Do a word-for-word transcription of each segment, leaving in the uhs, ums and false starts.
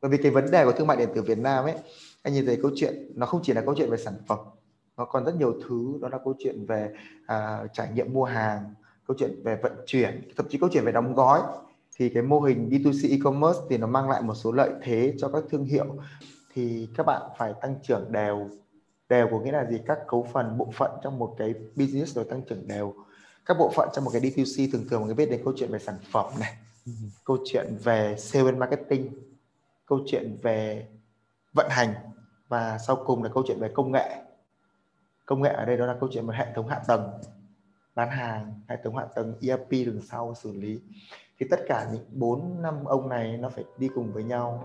Bởi vì cái vấn đề của thương mại điện tử Việt Nam ấy, anh nhìn thấy câu chuyện nó không chỉ là câu chuyện về sản phẩm, nó còn rất nhiều thứ. Đó là câu chuyện về à, trải nghiệm mua hàng, câu chuyện về vận chuyển, thậm chí câu chuyện về đóng gói. Thì cái mô hình đê hai xê e-commerce thì nó mang lại một số lợi thế cho các thương hiệu. Thì các bạn phải tăng trưởng đều. Đều có nghĩa là gì? Các cấu phần, bộ phận trong một cái business rồi tăng trưởng đều. Các bộ phận trong một cái đê hai xê thường thường mọi người biết đến câu chuyện về sản phẩm này, Ừ. câu chuyện về sale and marketing, câu chuyện về vận hành, và sau cùng là câu chuyện về công nghệ. Công nghệ ở đây đó là câu chuyện về hệ thống hạ tầng bán hàng, hệ thống hạ tầng e rờ pê đằng sau xử lý. Thì tất cả những bốn năm ông này nó phải đi cùng với nhau.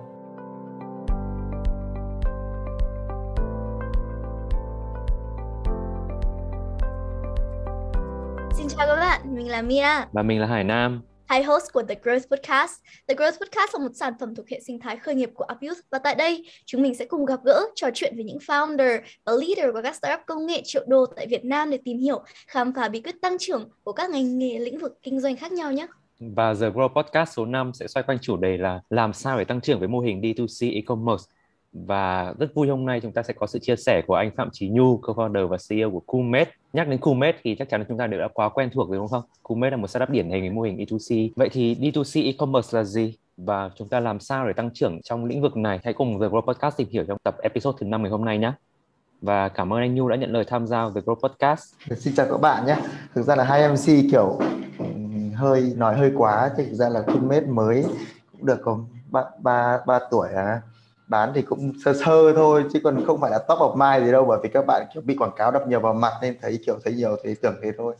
Xin chào các bạn, mình là Mia. Và mình là Hải Nam. Hai host của The Growth Podcast. The Growth Podcast là một sản phẩm thuộc hệ sinh thái khởi nghiệp của Upyouth. Và tại đây, chúng mình sẽ cùng gặp gỡ, trò chuyện với những founder và leader của các startup công nghệ triệu đô tại Việt Nam để tìm hiểu, khám phá bí quyết tăng trưởng của các ngành nghề, lĩnh vực kinh doanh khác nhau nhé. Và The Grow Podcast số năm sẽ xoay quanh chủ đề là làm sao để tăng trưởng với mô hình đê hai xê e-commerce. Và rất vui hôm nay chúng ta sẽ có sự chia sẻ của anh Phạm Chí Nhu, co-founder và xê e ô của Coolmade. Nhắc đến Coolmade thì chắc chắn là chúng ta đều đã quá quen thuộc rồi đúng không? Coolmade là một startup điển hình với mô hình đê hai xê. Vậy thì đê hai xê e-commerce là gì? Và chúng ta làm sao để tăng trưởng trong lĩnh vực này? Hãy cùng The Grow Podcast tìm hiểu trong tập episode thứ năm ngày hôm nay nhé. Và cảm ơn anh Nhu đã nhận lời tham gia The Grow Podcast. Xin chào các bạn nhé. Thực ra là hai em xê kiểu hơi nói hơi quá, thực ra là Coolmade mới cũng được có ba, ba, ba tuổi à. Bán thì cũng sơ sơ thôi chứ còn không phải là top of mind gì đâu, bởi vì các bạn kiểu bị quảng cáo đập nhiều vào mặt nên thấy kiểu thấy nhiều thấy tưởng thế thôi.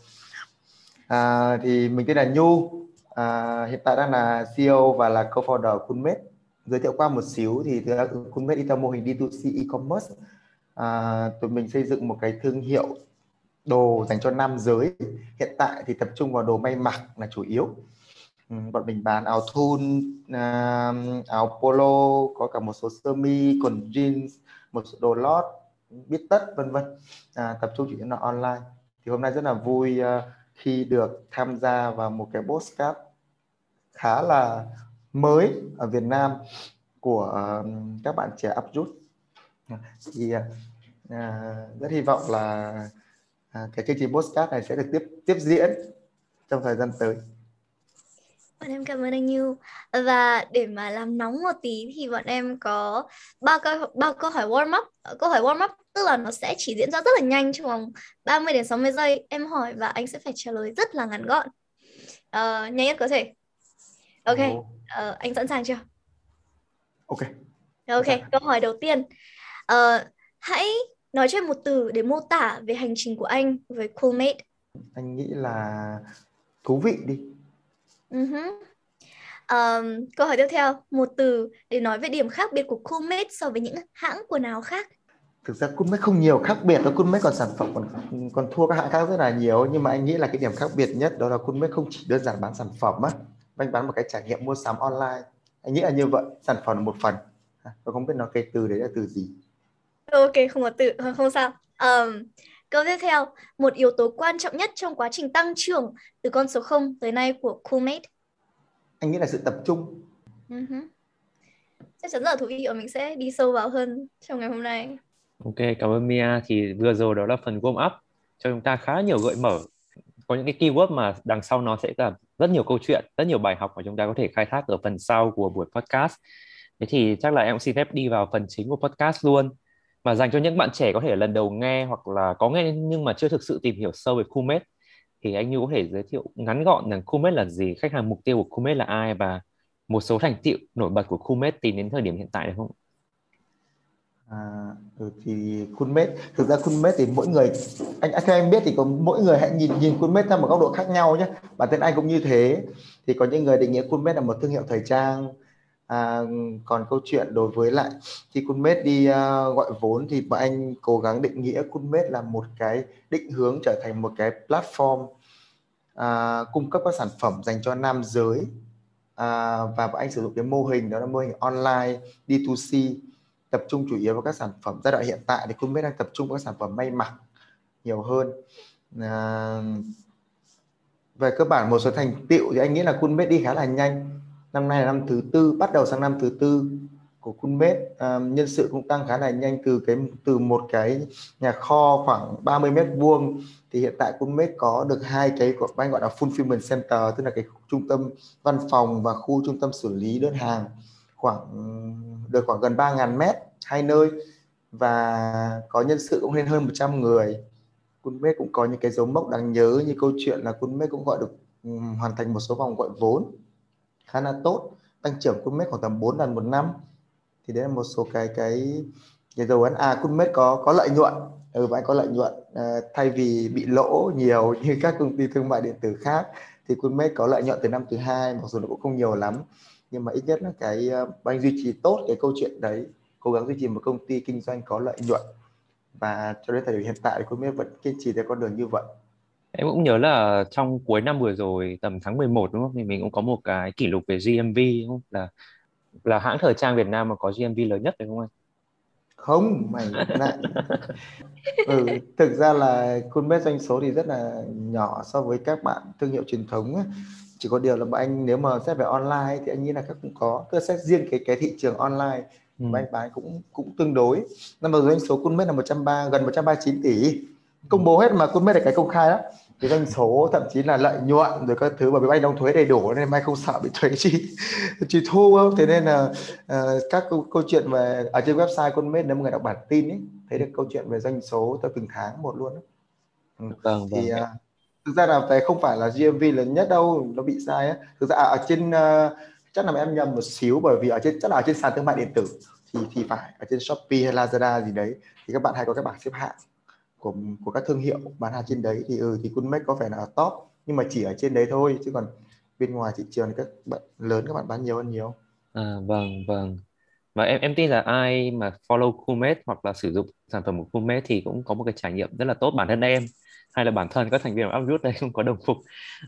À, thì mình tên là Nhu, à, hiện tại đang là xê e ô và là co-founder Coolmade. Giới thiệu qua một xíu thì thực ra Coolmade đi theo mô hình đê hai xê e-commerce. À, tụi mình xây dựng một cái thương hiệu đồ dành cho nam giới. Hiện tại thì tập trung vào đồ may mặc là chủ yếu. Ừ, bọn mình bán áo thun, à, áo polo, có cả một số sơ mi, quần jeans, một số đồ lót, biết tất vân vân. À, tập trung chủ yếu là online. Thì hôm nay rất là vui uh, khi được tham gia vào một cái podcast khá là mới ở Việt Nam của uh, các bạn trẻ Upyouth. Thì uh, rất hy vọng là uh, cái chương trình podcast này sẽ được tiếp tiếp diễn trong thời gian tới. Bọn em cảm ơn anh Như. Và để mà làm nóng một tí thì bọn em có ba câu ba câu hỏi warm up. Câu hỏi warm up tức là nó sẽ chỉ diễn ra rất là nhanh trong vòng ba mươi đến sáu mươi giây. Em hỏi và anh sẽ phải trả lời rất là ngắn gọn. Uh, nhanh nhất có thể. Ok, Oh. uh, anh sẵn sàng chưa? Ok. Ok, câu hỏi đầu tiên. Uh, hãy nói cho em một từ để mô tả về hành trình của anh với Coolmade. Anh nghĩ là thú vị đi. Uh-huh. Um, câu hỏi tiếp theo, một từ để nói về điểm khác biệt của Coolmade so với những hãng quần áo khác. Thực ra Coolmade không nhiều khác biệt đâu, Coolmade còn sản phẩm còn còn thua các hãng khác rất là nhiều, nhưng mà anh nghĩ là cái điểm khác biệt nhất đó là Coolmade không chỉ đơn giản bán sản phẩm á, anh bán một cái trải nghiệm mua sắm online. Anh nghĩ là như vậy, sản phẩm là một phần. Tôi không biết nói cái từ đấy là từ gì. Ok, không có từ, không sao. Um, câu tiếp theo, một yếu tố quan trọng nhất trong quá trình tăng trưởng từ con số không tới nay của Coolmade. Anh nghĩ là sự tập trung. Uh-huh. Chắc chắn rất là thú vị và mình sẽ đi sâu vào hơn trong ngày hôm nay. Ok, cảm ơn Mia. Thì vừa rồi đó là phần warm up cho chúng ta khá nhiều gợi mở. Có những cái keyword mà đằng sau nó sẽ là rất nhiều câu chuyện, rất nhiều bài học mà chúng ta có thể khai thác ở phần sau của buổi podcast. Thế thì chắc là em cũng xin phép đi vào phần chính của podcast luôn. Và dành cho những bạn trẻ có thể lần đầu nghe hoặc là có nghe nhưng mà chưa thực sự tìm hiểu sâu về Coolmade, thì anh Như có thể giới thiệu ngắn gọn rằng Coolmade là gì, khách hàng mục tiêu của Coolmade là ai và một số thành tựu nổi bật của Coolmade tính đến thời điểm hiện tại được không? À, ừ, thì Coolmade, thực ra Coolmade thì mỗi người, anh theo em biết thì có mỗi người hãy nhìn nhìn Coolmade theo một góc độ khác nhau nhé. Bản thân anh cũng như thế. Thì có những người định nghĩa Coolmade là một thương hiệu thời trang. À, còn câu chuyện đối với lại khi Coolmade đi uh, gọi vốn thì bọn anh cố gắng định nghĩa Coolmade là một cái định hướng trở thành một cái platform uh, cung cấp các sản phẩm dành cho nam giới. Uh, và bọn anh sử dụng cái mô hình đó là mô hình online đê hai xê, tập trung chủ yếu vào các sản phẩm. Giai đoạn hiện tại thì Coolmade đang tập trung vào các sản phẩm may mặc nhiều hơn. À, về cơ bản một số thành tựu thì anh nghĩ là Coolmade đi khá là nhanh. Năm nay là năm thứ tư, bắt đầu sang năm thứ tư của Coolmade. À, nhân sự cũng tăng khá là nhanh, từ cái từ một cái nhà kho khoảng ba mươi mét vuông thì hiện tại Coolmade có được hai cái của anh gọi là fulfillment center, tức là cái trung tâm văn phòng và khu trung tâm xử lý đơn hàng, khoảng được khoảng gần ba nghìn mét hai nơi, và có nhân sự cũng lên hơn một trăm người. Coolmade cũng có những cái dấu mốc đáng nhớ, như câu chuyện là Coolmade cũng gọi được um, hoàn thành một số vòng gọi vốn khá là tốt, tăng trưởng Coolmade khoảng tầm bốn lần một năm. Thì đấy là một số cái cái cái dấu ấn. À, Coolmade có có lợi nhuận, ừ, bạn có lợi nhuận, à, thay vì bị lỗ nhiều như các công ty thương mại điện tử khác thì Coolmade có lợi nhuận từ năm thứ hai, mặc dù nó cũng không nhiều lắm, nhưng mà ít nhất là cái uh, anh duy trì tốt cái câu chuyện đấy, cố gắng duy trì một công ty kinh doanh có lợi nhuận, và cho đến thời điểm hiện tại thì Coolmade vẫn kiên trì theo con đường như vậy. Em cũng nhớ là trong cuối năm vừa rồi tầm tháng mười một đúng không, thì mình cũng có một cái kỷ lục về giê em vê đúng không, là là hãng thời trang Việt Nam mà có giê em vê lớn nhất đấy, đúng không Không, mày lại ừ, thực ra là Coolmade doanh số thì rất là nhỏ so với các bạn thương hiệu truyền thống ấy. Chỉ có điều là bọn anh nếu mà xét về online thì anh nghĩ là các cũng có, tức là xét riêng cái cái thị trường online anh? mà anh bán cũng cũng tương đối. Năm vừa rồi doanh số Coolmade là một trăm ba gần một trăm ba mươi chín tỷ, Ừ. công bố hết mà, Coolmade là cái công khai đó, cái doanh số thậm chí là lợi nhuận rồi các thứ, bởi vì anh đóng thuế đầy đủ nên anh không sợ bị thuế chi truy thu không. Thế nên là uh, các câu, câu chuyện về ở trên website Coolmade, nếu mọi người đọc bản tin ấy, thấy được câu chuyện về doanh số theo từng tháng một luôn đó. Ừ. Vâng Thì vâng. uh, thực ra là về không phải là giê em vê lớn nhất đâu, nó bị sai á. Thực ra à, ở trên uh, chắc là em nhầm một xíu, bởi vì ở trên chắc là ở trên sàn thương mại điện tử thì thì phải ở trên Shopee hay Lazada gì đấy thì các bạn hay có các bảng xếp hạng của của các thương hiệu bán hàng trên đấy, thì ừ thì Coolmade có vẻ là ở top, nhưng mà chỉ ở trên đấy thôi, chứ còn bên ngoài thị trường thì các bạn lớn các bạn bán nhiều hơn nhiều. À, vâng vâng. Và em em tin là ai mà follow Coolmade hoặc là sử dụng sản phẩm của Coolmade thì cũng có một cái trải nghiệm rất là tốt. Bản thân em hay là bản thân các thành viên của Uproot đây cũng có đồng phục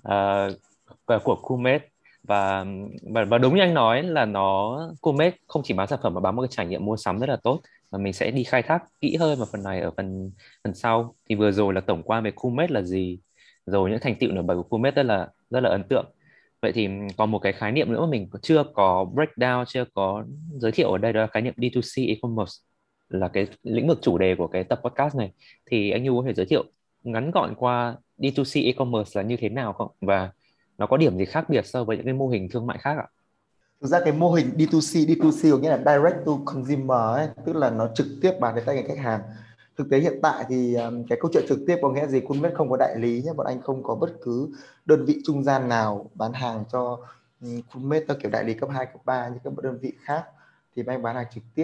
uh, của Coolmade, và, và và đúng như anh nói là nó Coolmade không chỉ bán sản phẩm mà bán một cái trải nghiệm mua sắm rất là tốt, và mình sẽ đi khai thác kỹ hơn vào phần này ở phần phần sau. Thì vừa rồi là tổng quan về Coolmade là gì, rồi những thành tựu nổi bật của Coolmade rất là rất là ấn tượng. Vậy thì còn một cái khái niệm nữa mà mình chưa có breakdown, chưa có giới thiệu ở đây, đó là khái niệm đê hai xê e-commerce, là cái lĩnh vực chủ đề của cái tập podcast này. Thì anh Nhu có thể giới thiệu ngắn gọn qua đê hai xê e-commerce là như thế nào không? Và nó có điểm gì khác biệt so với những cái mô hình thương mại khác ạ? Thực ra cái mô hình đê hai xê, đê hai xê có nghĩa là direct to consumer ấy, tức là nó trực tiếp bán đến tay người khách hàng. Thực tế hiện tại thì um, cái câu chuyện trực tiếp có nghĩa gì? Coolmade không có đại lý nhé, bọn anh không có bất cứ đơn vị trung gian nào bán hàng cho um, Coolmade theo kiểu đại lý cấp hai, cấp ba như các đơn vị khác, thì bọn anh bán hàng trực tiếp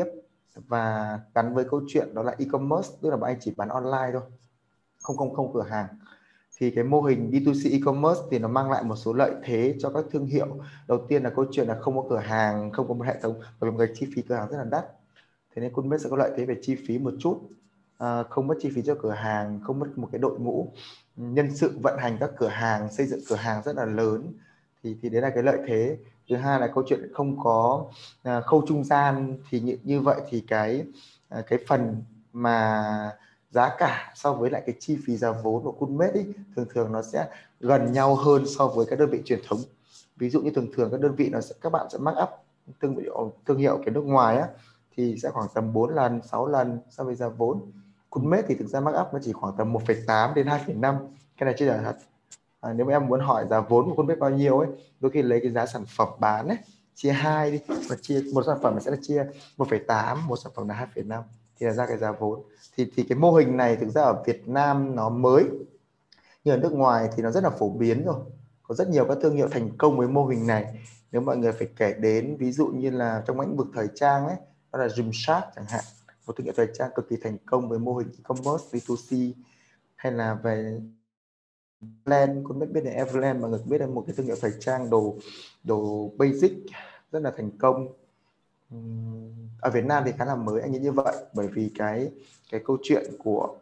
và gắn với câu chuyện đó là e-commerce, tức là bọn anh chỉ bán online thôi, không không không cửa hàng. Thì cái mô hình đê hai xê e-commerce thì nó mang lại một số lợi thế cho các thương hiệu. Đầu tiên là câu chuyện là không có cửa hàng, không có một hệ thống, bởi vì một cái chi phí cửa hàng rất là đắt, thế nên Coolmade sẽ có lợi thế về chi phí một chút, à, không mất chi phí cho cửa hàng, không mất một cái đội ngũ nhân sự vận hành các cửa hàng, xây dựng cửa hàng rất là lớn, thì thì đấy là cái lợi thế. Thứ hai là câu chuyện không có à, khâu trung gian, thì như, như vậy thì cái à, cái phần mà giá cả so với lại cái chi phí giá vốn của Coolmade ý, thường thường nó sẽ gần nhau hơn so với các đơn vị truyền thống. Ví dụ như thường thường các đơn vị nó sẽ, các bạn sẽ mark up thương hiệu thương hiệu cái nước ngoài á, thì sẽ khoảng tầm bốn lần, sáu lần so với giá vốn. Coolmade thì thực ra mark up nó chỉ khoảng tầm một phẩy tám đến hai phẩy năm, cái này chưa là thật. À, nếu mà em muốn hỏi giá vốn của Coolmade bao nhiêu ấy, đôi khi lấy cái giá sản phẩm bán ấy chia hai đi, và chia một sản phẩm sẽ là chia một phẩy tám, một sản phẩm là hai phẩy năm, thì là ra cái giá vốn. Thì thì cái mô hình này thực ra ở Việt Nam nó mới, nhưng ở nước ngoài thì nó rất là phổ biến rồi. Có rất nhiều các thương hiệu thành công với mô hình này. Nếu mọi người phải kể đến, ví dụ như là trong lĩnh vực thời trang ấy, đó là Gymshark chẳng hạn, một thương hiệu thời trang cực kỳ thành công với mô hình e-commerce đê hai xê. Hay là về Everland, cũng biết biết là Everland, mọi người biết là một cái thương hiệu thời trang đồ đồ basic rất là thành công. Ở Việt Nam thì khá là mới, anh nghĩ như vậy, bởi vì cái cái câu chuyện của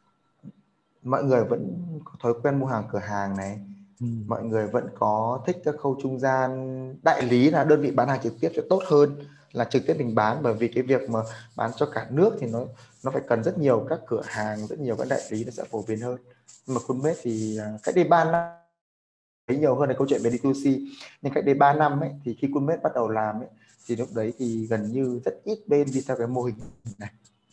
mọi người vẫn có thói quen mua hàng cửa hàng này, ừ. mọi người vẫn có thích các khâu trung gian, đại lý là đơn vị bán hàng trực tiếp sẽ tốt hơn là trực tiếp mình bán, bởi vì cái việc mà bán cho cả nước thì nó nó phải cần rất nhiều các cửa hàng, rất nhiều các đại lý, nó sẽ phổ biến hơn. Nhưng mà Coolmade thì cách đây ba năm thấy nhiều hơn là câu chuyện về đê hai xê, nhưng cách đây ba năm ấy, thì khi Coolmade bắt đầu làm ấy, thì lúc đấy thì gần như rất ít bên đi theo cái mô hình này.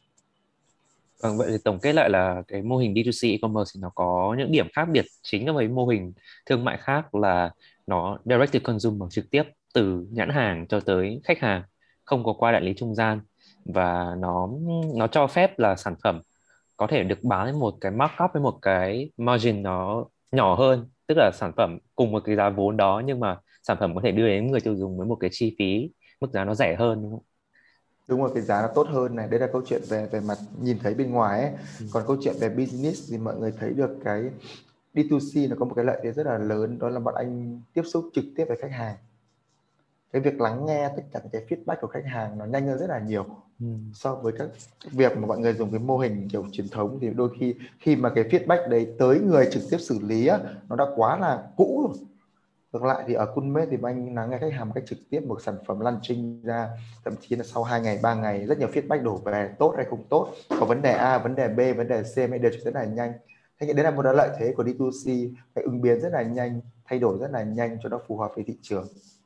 Vâng, vậy thì tổng kết lại là cái mô hình đê hai xê e-commerce thì nó có những điểm khác biệt chính với mô hình thương mại khác là nó direct to consumer, trực tiếp từ nhãn hàng cho tới khách hàng, không có qua đại lý trung gian, và nó nó cho phép là sản phẩm có thể được bán với một cái markup, với một cái margin nó nhỏ hơn, tức là sản phẩm cùng một cái giá vốn đó nhưng mà sản phẩm có thể đưa đến người tiêu dùng với một cái chi phí mức giá nó rẻ hơn, đúng không? Đúng rồi, cái giá nó tốt hơn này, đấy là câu chuyện về về mặt nhìn thấy bên ngoài ấy. Ừ. Còn câu chuyện về business thì mọi người thấy được cái đê hai xê nó có một cái lợi thế rất là lớn, đó là bọn anh tiếp xúc trực tiếp với khách hàng. Cái việc lắng nghe tất cả cái feedback của khách hàng nó nhanh hơn rất là nhiều. Ừ. So với các việc mà mọi người dùng cái mô hình kiểu truyền thống thì đôi khi khi mà cái feedback đấy tới người trực tiếp xử lý á, nó đã quá là cũ rồi. Ngược lại thì ở Coolmade thì anh lắng nghe khách hàng một cách trực tiếp, một sản phẩm launching ra, thậm chí là sau hai ngày, ba ngày rất nhiều feedback đổ về, tốt hay không tốt, có vấn đề A, vấn đề B, vấn đề C mới đều rất là nhanh. Thế nên đấy là một lợi thế của đê hai xê, phải ứng biến rất là nhanh, thay đổi rất là nhanh cho nó phù hợp với thị trường.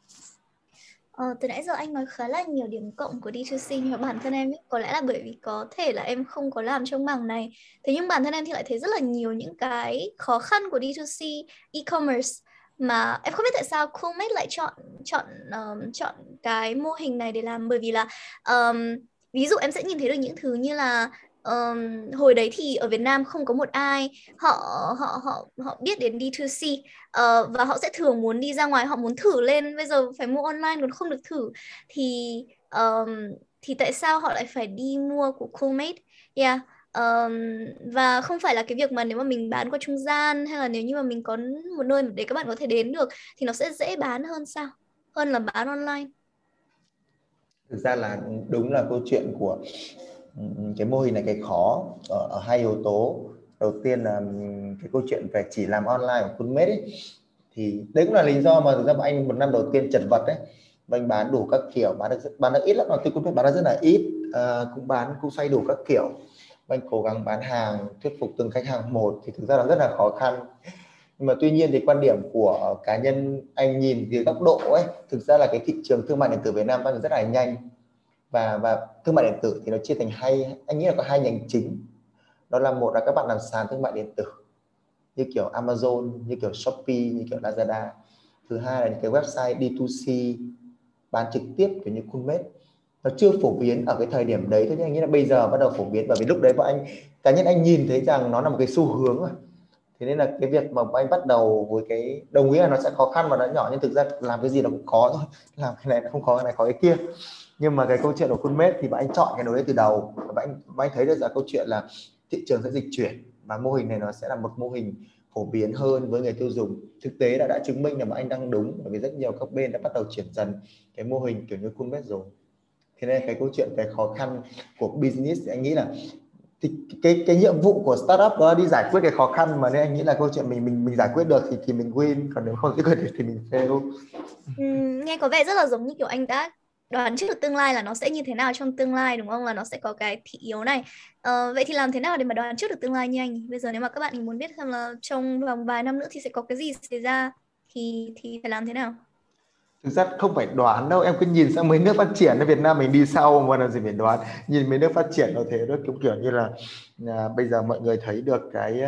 Ờ, từ nãy giờ anh nói khá là nhiều điểm cộng của đê hai xê, nhưng mà bản thân em ấy, có lẽ là bởi vì có thể là em không có làm trong mảng này. Thế nhưng bản thân em thì lại thấy rất là nhiều những cái khó khăn của đê hai xê e-commerce mà em không biết tại sao Coolmade lại chọn chọn um, chọn cái mô hình này để làm, bởi vì là um, ví dụ em sẽ nhìn thấy được những thứ như là um, hồi đấy thì ở Việt Nam không có một ai họ họ họ họ biết đến đê hai xê. Ờ, và họ sẽ thường muốn đi ra ngoài, họ muốn thử lên, bây giờ phải mua online còn không được thử thì um, thì tại sao họ lại phải đi mua của Coolmade? Yeah. Um, và không phải là cái việc mà nếu mà mình bán qua trung gian, hay là nếu như mà mình có một nơi để các bạn có thể đến được thì nó sẽ dễ bán hơn sao? Hơn là bán online. Thực ra là đúng là câu chuyện của cái mô hình này, cái khó ở, ở hai yếu tố. Đầu tiên là cái câu chuyện về chỉ làm online của Coolmade ấy, thì đấy cũng là lý do mà thực ra anh một năm đầu tiên chật vật đấy, anh bán đủ các kiểu, bán được bán được ít lắm, mà tôi cũng bán được rất là ít, à, cũng bán cũng xoay đủ các kiểu, anh cố gắng bán hàng, thuyết phục từng khách hàng một thì thực ra là rất là khó khăn. Nhưng mà tuy nhiên thì quan điểm của cá nhân anh nhìn từ góc độ ấy, thực ra là cái thị trường thương mại điện tử Việt Nam đang rất là nhanh, và và thương mại điện tử thì nó chia thành hai, anh nghĩ là có hai nhánh chính. Đó là một là các bạn làm sàn thương mại điện tử như kiểu Amazon, như kiểu Shopee, như kiểu Lazada. Thứ hai là những cái website đê hai xê bán trực tiếp kiểu như Coolmade. Nó chưa phổ biến ở cái thời điểm đấy thôi, nhưng anh nghĩ là bây giờ bắt đầu phổ biến, bởi vì lúc đấy bọn anh, cá nhân anh nhìn thấy rằng nó là một cái xu hướng rồi. Thế nên là cái việc mà anh bắt đầu với cái, đồng ý là nó sẽ khó khăn và nó nhỏ, nhưng thực ra làm cái gì nó cũng khó thôi, làm cái này nó không khó, cái này khó cái kia. Nhưng mà cái câu chuyện của Coolmade thì bạn anh chọn cái đối đấy từ đầu, và bạn anh, bạn anh thấy được ra câu chuyện là thị trường sẽ dịch chuyển và mô hình này nó sẽ là một mô hình phổ biến hơn với người tiêu dùng. Thực tế đã đã chứng minh là bạn anh đang đúng, bởi vì rất nhiều các bên đã bắt đầu chuyển dần cái mô hình kiểu như Coolmade rồi. Thế nên cái câu chuyện về khó khăn của business thì anh nghĩ là thì cái cái nhiệm vụ của startup đó là đi giải quyết cái khó khăn, mà nên anh nghĩ là câu chuyện mình mình mình giải quyết được thì thì mình win, còn nếu không giải quyết được thì mình fail. Uhm, nghe có vẻ rất là giống như kiểu anh đã đoán trước được tương lai là nó sẽ như thế nào trong tương lai, đúng không? Là nó sẽ có cái thị yếu này. Ờ, vậy thì làm thế nào để mà đoán trước được tương lai như anh? Bây giờ nếu mà các bạn muốn biết xem là trong vòng vài năm nữa thì sẽ có cái gì xảy ra thì thì phải làm thế nào? Thực ra không phải đoán đâu, em cứ nhìn sang mấy nước phát triển, ở Việt Nam mình đi sau mà làm gì phải đoán. Nhìn mấy nước phát triển nó thế, nó cũng kiểu như là à, bây giờ mọi người thấy được cái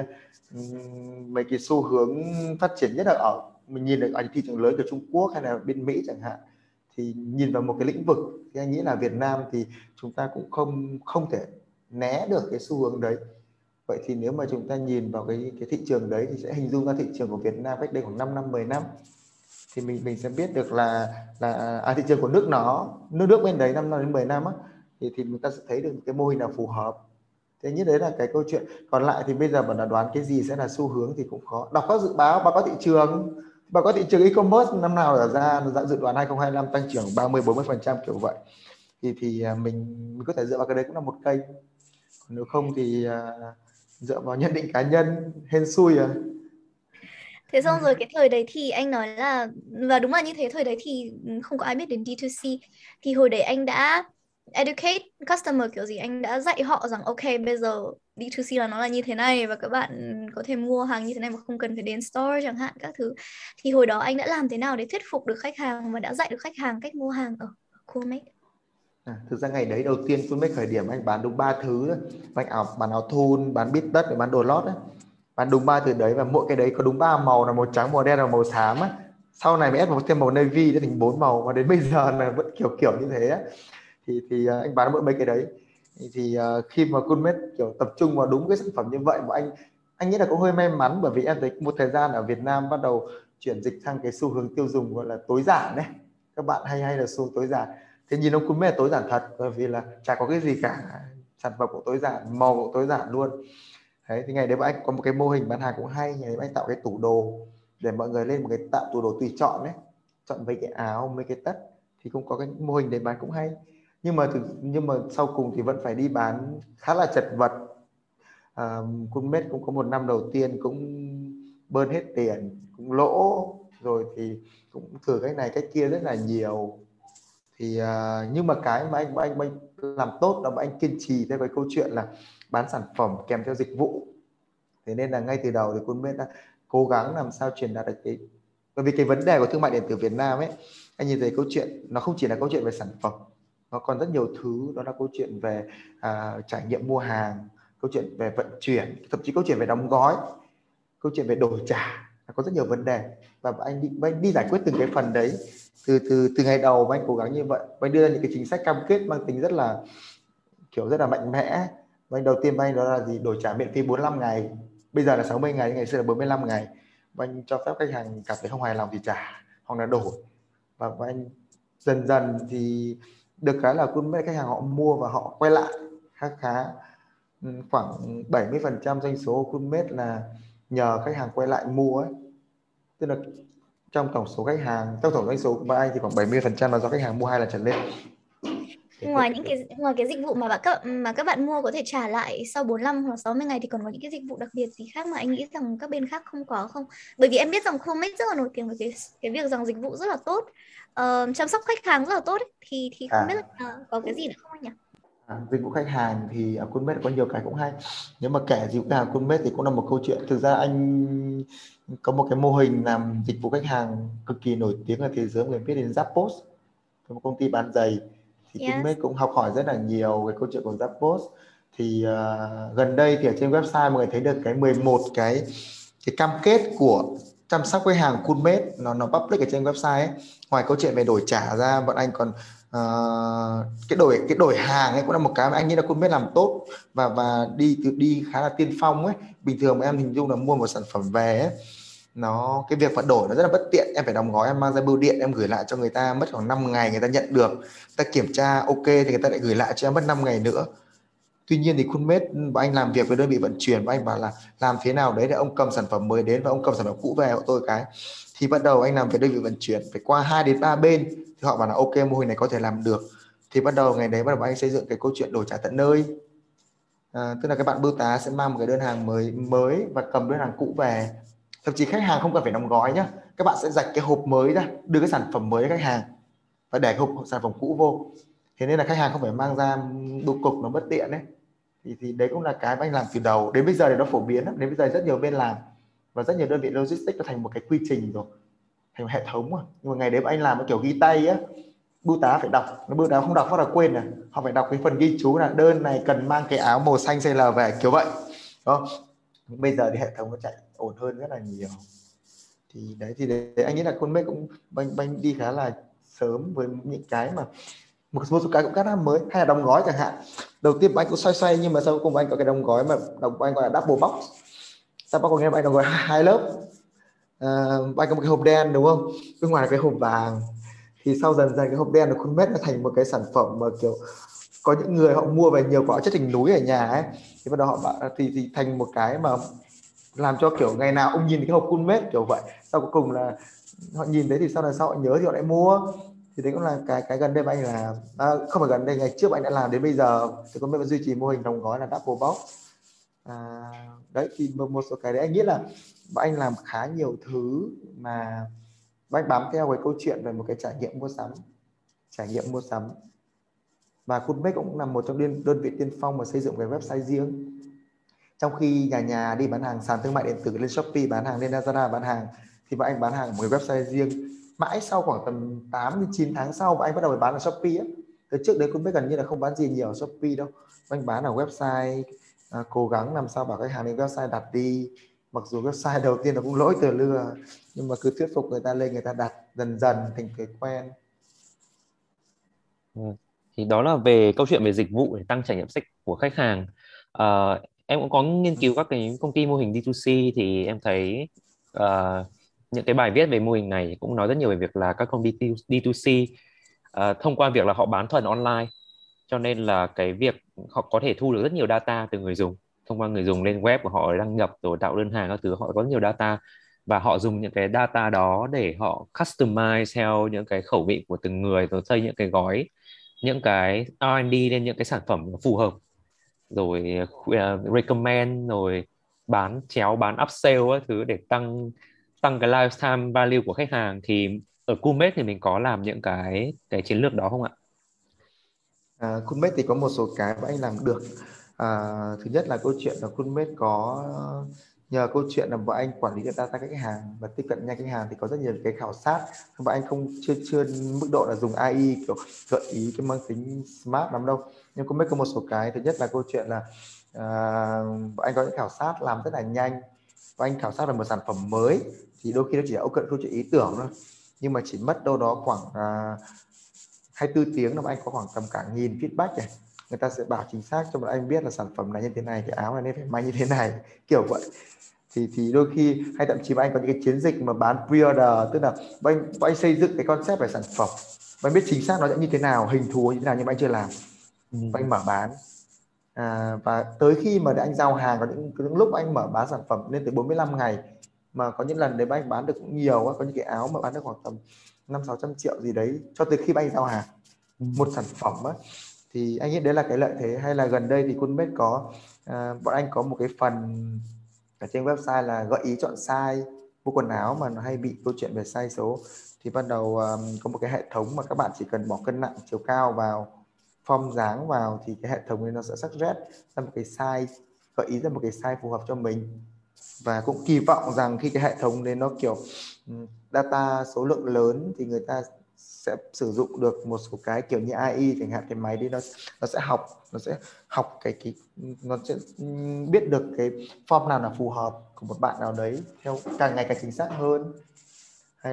um, mấy cái xu hướng phát triển nhất là ở, mình nhìn được ở thị trường lớn của Trung Quốc hay là bên Mỹ chẳng hạn, thì nhìn vào một cái lĩnh vực thì anh nghĩ là Việt Nam thì chúng ta cũng không không thể né được cái xu hướng đấy. Vậy thì nếu mà chúng ta nhìn vào cái cái thị trường đấy thì sẽ hình dung ra thị trường của Việt Nam cách đây khoảng năm năm, mười năm, thì mình mình sẽ biết được là là à, thị trường của nước nó nước nước bên đấy năm năm đến mười năm á, thì thì người ta sẽ thấy được cái mô hình nào phù hợp. Thế như đấy là cái câu chuyện. Còn lại thì bây giờ mà là đoán cái gì sẽ là xu hướng thì cũng khó. Đọc các dự báo, báo cáo thị trường, báo cáo thị trường e-commerce năm nào ở ra nó dự đoán hai không hai lăm tăng trưởng ba mươi bốn mươi phần trăm kiểu vậy, thì thì à, mình mình có thể dựa vào cái đấy cũng là một kênh. Còn nếu không thì à, dựa vào nhận định cá nhân hên xui à. Thế xong rồi cái thời đấy thì anh nói là, và đúng là như thế, thời đấy thì không có ai biết đến đê hai xê, thì hồi đấy anh đã educate customer kiểu gì, anh đã dạy họ rằng ok bây giờ đê hai xê là nó là như thế này và các bạn có thể mua hàng như thế này mà không cần phải đến store chẳng hạn các thứ, thì hồi đó anh đã làm thế nào để thuyết phục được khách hàng và đã dạy được khách hàng cách mua hàng ở Coolmate? À, thực ra ngày đấy đầu tiên Coolmate khởi điểm anh bán đúng ba thứ thôi. Anh áo bán áo thun, bán bít tất và bán đồ lót đấy. Bán đúng ba thứ đấy và mỗi cái đấy có đúng ba màu là màu trắng, màu đen và màu xám á. Sau này mới ép vào thêm màu navy để thành bốn màu và đến bây giờ là vẫn kiểu kiểu như thế á. Thì thì uh, anh bán mỗi mấy cái đấy. Thì, thì uh, khi mà Coolmate kiểu tập trung vào đúng cái sản phẩm như vậy mà anh anh nghĩ là cũng hơi may mắn, bởi vì em thấy một thời gian ở Việt Nam bắt đầu chuyển dịch sang cái xu hướng tiêu dùng gọi là tối giản đấy. Các bạn hay hay là xu hướng tối giản. Thế nhìn ông Coolmate là tối giản thật, bởi vì là chả có cái gì cả, sản phẩm cũng tối giản, màu cũng tối giản luôn. Đấy, thì ngày đấy anh có một cái mô hình bán hàng cũng hay, ngày đấy anh tạo cái tủ đồ để mọi người lên một cái tạo tủ đồ tùy chọn đấy, chọn mấy cái áo, mấy cái tất, thì cũng có cái mô hình để bán cũng hay. Nhưng mà thực, nhưng mà sau cùng thì vẫn phải đi bán khá là chật vật. À, Coolmate cũng có một năm đầu tiên cũng bơn hết tiền, cũng lỗ, rồi thì cũng thử cái này cái kia rất là nhiều. Thì uh, nhưng mà cái mà anh, anh anh làm tốt là anh kiên trì theo cái câu chuyện là bán sản phẩm kèm theo dịch vụ. Thế nên là ngay từ đầu thì Coolmate đã cố gắng làm sao truyền đạt được cái, bởi vì cái vấn đề của thương mại điện tử Việt Nam ấy, anh nhìn thấy câu chuyện nó không chỉ là câu chuyện về sản phẩm, nó còn rất nhiều thứ. Đó là câu chuyện về à, trải nghiệm mua hàng, câu chuyện về vận chuyển, thậm chí câu chuyện về đóng gói, câu chuyện về đổi trả, có rất nhiều vấn đề. Và anh đi, anh đi giải quyết từng cái phần đấy từ từ từ ngày đầu mà anh cố gắng như vậy. Và anh đưa ra những cái chính sách cam kết mang tính rất là kiểu rất là mạnh mẽ. Và anh đầu tiên anh đó là gì, đổi trả miễn phí bốn mươi lăm ngày, bây giờ là sáu mươi ngày, ngày xưa là bốn mươi lăm ngày. Và anh cho phép khách hàng cảm thấy không hài lòng thì trả hoặc là đổi. Và, và anh dần dần thì được cái là Coolmate khách hàng họ mua và họ quay lại khá khá. Khoảng bảy mươi phần trăm doanh số của Coolmate là nhờ khách hàng quay lại mua ấy. Tức là trong tổng số khách hàng, trong tổng doanh số của anh thì khoảng bảy mươi phần trăm là do khách hàng mua hai lần trở lên. Ngoài những cái ngoài cái dịch vụ mà bạn các mà các bạn mua có thể trả lại sau bốn mươi lăm hoặc sáu mươi ngày thì còn có những cái dịch vụ đặc biệt gì khác mà anh nghĩ rằng các bên khác không có không? Bởi vì em biết rằng Coolmate rất là nổi tiếng với cái cái việc rằng dịch vụ rất là tốt, uh, chăm sóc khách hàng rất là tốt ấy. thì thì không à, biết là uh, có cái gì nữa không anh nhỉ? à, dịch vụ khách hàng thì ở Coolmate có nhiều cái cũng hay. Nếu mà kể dịch vụ khách hàng Coolmate thì cũng là một câu chuyện. Thực ra anh có một cái mô hình làm dịch vụ khách hàng cực kỳ nổi tiếng ở thế giới, người biết đến Zappos, một công ty bán giày. Thì Yes. Coolmate cũng học hỏi rất là nhiều cái câu chuyện của Zappos. Thì uh, gần đây thì ở trên website mọi người thấy được cái mười một cái cái cam kết của chăm sóc khách hàng Coolmate, nó nó public ở trên website ấy. Ngoài câu chuyện về đổi trả ra, bọn anh còn uh, cái đổi cái đổi hàng ấy cũng là một cái mà anh nghĩ là Coolmate làm tốt và và đi đi khá là tiên phong ấy. Bình thường mà em hình dung là mua một sản phẩm về ấy, nó cái việc mà đổi nó rất là bất tiện, em phải đóng gói, em mang ra bưu điện, em gửi lại cho người ta mất khoảng năm ngày người ta nhận được, người ta kiểm tra ok thì người ta lại gửi lại cho em mất năm ngày nữa. Tuy nhiên thì Coolmate và anh làm việc với đơn vị vận chuyển và anh bảo là làm thế nào đấy để ông cầm sản phẩm mới đến và ông cầm sản phẩm cũ về của tôi cái. Thì bắt đầu anh làm với đơn vị vận chuyển phải qua hai đến ba bên thì họ bảo là ok, mô hình này có thể làm được. Thì bắt đầu ngày đấy bắt đầu anh xây dựng cái câu chuyện đổi trả tận nơi. À, tức là các bạn bưu tá sẽ mang một cái đơn hàng mới mới và cầm đơn hàng cũ về. Thậm chí khách hàng không cần phải đóng gói nhá, các bạn sẽ rạch cái hộp mới ra, đưa cái sản phẩm mới cho khách hàng và để hộp sản phẩm cũ vô. Thế nên là khách hàng không phải mang ra bưu cục, nó bất tiện đấy. Thì, thì đấy cũng là cái mà anh làm từ đầu đến bây giờ thì nó phổ biến lắm. Đến bây giờ rất nhiều bên làm và rất nhiều đơn vị logistics nó thành một cái quy trình rồi, thành một hệ thống rồi. Nhưng mà ngày đấy anh làm cái kiểu ghi tay á, bưu tá phải đọc, nó bưu tá không đọc phát là quên này, họ phải đọc cái phần ghi chú là đơn này cần mang cái áo màu xanh xê lờ về, kiểu vậy đó. Bây giờ thì hệ thống nó chạy ổn hơn rất là nhiều. Thì đấy thì đấy, anh nghĩ là Coolmate cũng banh banh đi khá là sớm với những cái mà một số cái cũng khá là mới, hay là đóng gói chẳng hạn. Đầu tiên anh cũng xoay xoay nhưng mà sau cùng anh có cái đóng gói mà đóng anh gọi là double box. Double box có nghĩa là anh đóng gói hai lớp. À, anh có một cái hộp đen đúng không, bên ngoài là cái hộp vàng. Thì sau dần dần cái hộp đen của Coolmate nó thành một cái sản phẩm mà kiểu có những người họ mua về nhiều quả chất thành núi ở nhà ấy, thì bắt đầu họ bảo, thì, thì thành một cái mà làm cho kiểu ngày nào ông nhìn cái hộp Coolmate kiểu vậy. Sau cuối cùng là họ nhìn thấy thì sau này sau họ nhớ thì họ lại mua. Thì đấy cũng là cái cái gần đây mà anh làm, à, không phải gần đây, ngày trước anh đã làm đến bây giờ thì Coolmate vẫn duy trì mô hình đóng gói là double box. À, đấy thì một, một số cái đấy anh nghĩ là anh làm khá nhiều thứ mà anh bám theo cái câu chuyện về một cái trải nghiệm mua sắm, trải nghiệm mua sắm. Và Coolmate cũng là một trong đơn, đơn vị tiên phong mà xây dựng cái website riêng. Trong khi nhà nhà đi bán hàng, sàn thương mại điện tử lên Shopee bán hàng, lên Lazada bán hàng, thì bọn anh bán hàng một cái website riêng mãi sau khoảng tầm tám đến chín tháng sau và anh bắt đầu bán ở Shopee á. Từ trước đấy Coolmate gần như là không bán gì nhiều ở Shopee đâu, anh bán ở website, à, cố gắng làm sao bảo khách hàng lên website đặt đi, mặc dù website đầu tiên nó cũng lỗi từ lừa, nhưng mà cứ thuyết phục người ta lên, người ta đặt dần dần thành cái quen. Ừ. Thì đó là về câu chuyện về dịch vụ để tăng trải nghiệm sách của khách hàng. Ờ, em cũng có nghiên cứu các cái công ty mô hình đê hai xê thì em thấy ờ, những cái bài viết về mô hình này cũng nói rất nhiều về việc là các công ty đê hai xê ờ, thông qua việc là họ bán thuần online, cho nên là cái việc họ có thể thu được rất nhiều data từ người dùng, thông qua người dùng lên web của họ đăng nhập rồi tạo đơn hàng các thứ, họ có rất nhiều data và họ dùng những cái data đó để họ customize theo những cái khẩu vị của từng người, rồi xây những cái gói, những cái R and D lên những cái sản phẩm phù hợp, rồi uh, recommend, rồi bán chéo, bán upsell các thứ để tăng tăng cái lifetime value của khách hàng. Thì ở Coolmate thì mình có làm những cái cái chiến lược đó không ạ? À, Coolmate thì có một số cái mà anh làm được. À, thứ nhất là câu chuyện là Coolmate có nhờ câu chuyện là bọn anh quản lý được data khách hàng và tiếp cận nhanh khách hàng thì có rất nhiều cái khảo sát. Bọn anh không chưa chưa mức độ là dùng a i kiểu gợi ý cái mang tính smart lắm đâu. Nhưng Coolmate có một số cái, thứ nhất là câu chuyện là à, bọn anh có những khảo sát làm rất là nhanh. Và anh khảo sát là một sản phẩm mới thì đôi khi nó chỉ là câu chuyện ý tưởng thôi, nhưng mà chỉ mất đâu đó khoảng à, hai mươi bốn tiếng là anh có khoảng tầm cả nghìn feedback này, người ta sẽ bảo chính xác cho bọn anh biết là sản phẩm này như thế này, cái áo này nên phải may như thế này, kiểu vậy. thì thì đôi khi hay thậm chí bọn anh có những cái chiến dịch mà bán pre-order, tức là bọn anh, bọn anh xây dựng cái concept về sản phẩm, bọn anh biết chính xác nó sẽ như thế nào, hình thù như thế nào, nhưng bọn anh chưa làm, Ừ. bọn anh mở bán. À, và tới khi mà để anh giao hàng, có những, có những lúc anh mở bán sản phẩm lên tới bốn mươi lăm ngày, mà có những lần đấy anh bán được cũng nhiều, có những cái áo mà bán được khoảng tầm năm sáu trăm triệu gì đấy cho tới khi anh giao hàng Ừ. một sản phẩm á. Thì anh nghĩ đấy là cái lợi thế. Hay là gần đây thì Coolmate có à, bọn anh có một cái phần ở trên website là gợi ý chọn size mua quần áo mà nó hay bị câu chuyện về size số, thì ban đầu um, có một cái hệ thống mà các bạn chỉ cần bỏ cân nặng chiều cao vào, form dáng vào, thì cái hệ thống ấy nó sẽ suggest ra một cái size, gợi ý ra một cái size phù hợp cho mình. Và cũng kỳ vọng rằng khi cái hệ thống đấy nó kiểu um, data số lượng lớn thì người ta sẽ sử dụng được một số cái kiểu như a i chẳng hạn, cái máy đi nó nó sẽ học, nó sẽ học cái cái nó sẽ biết được cái form nào là phù hợp của một bạn nào đấy theo càng ngày càng chính xác hơn. Hay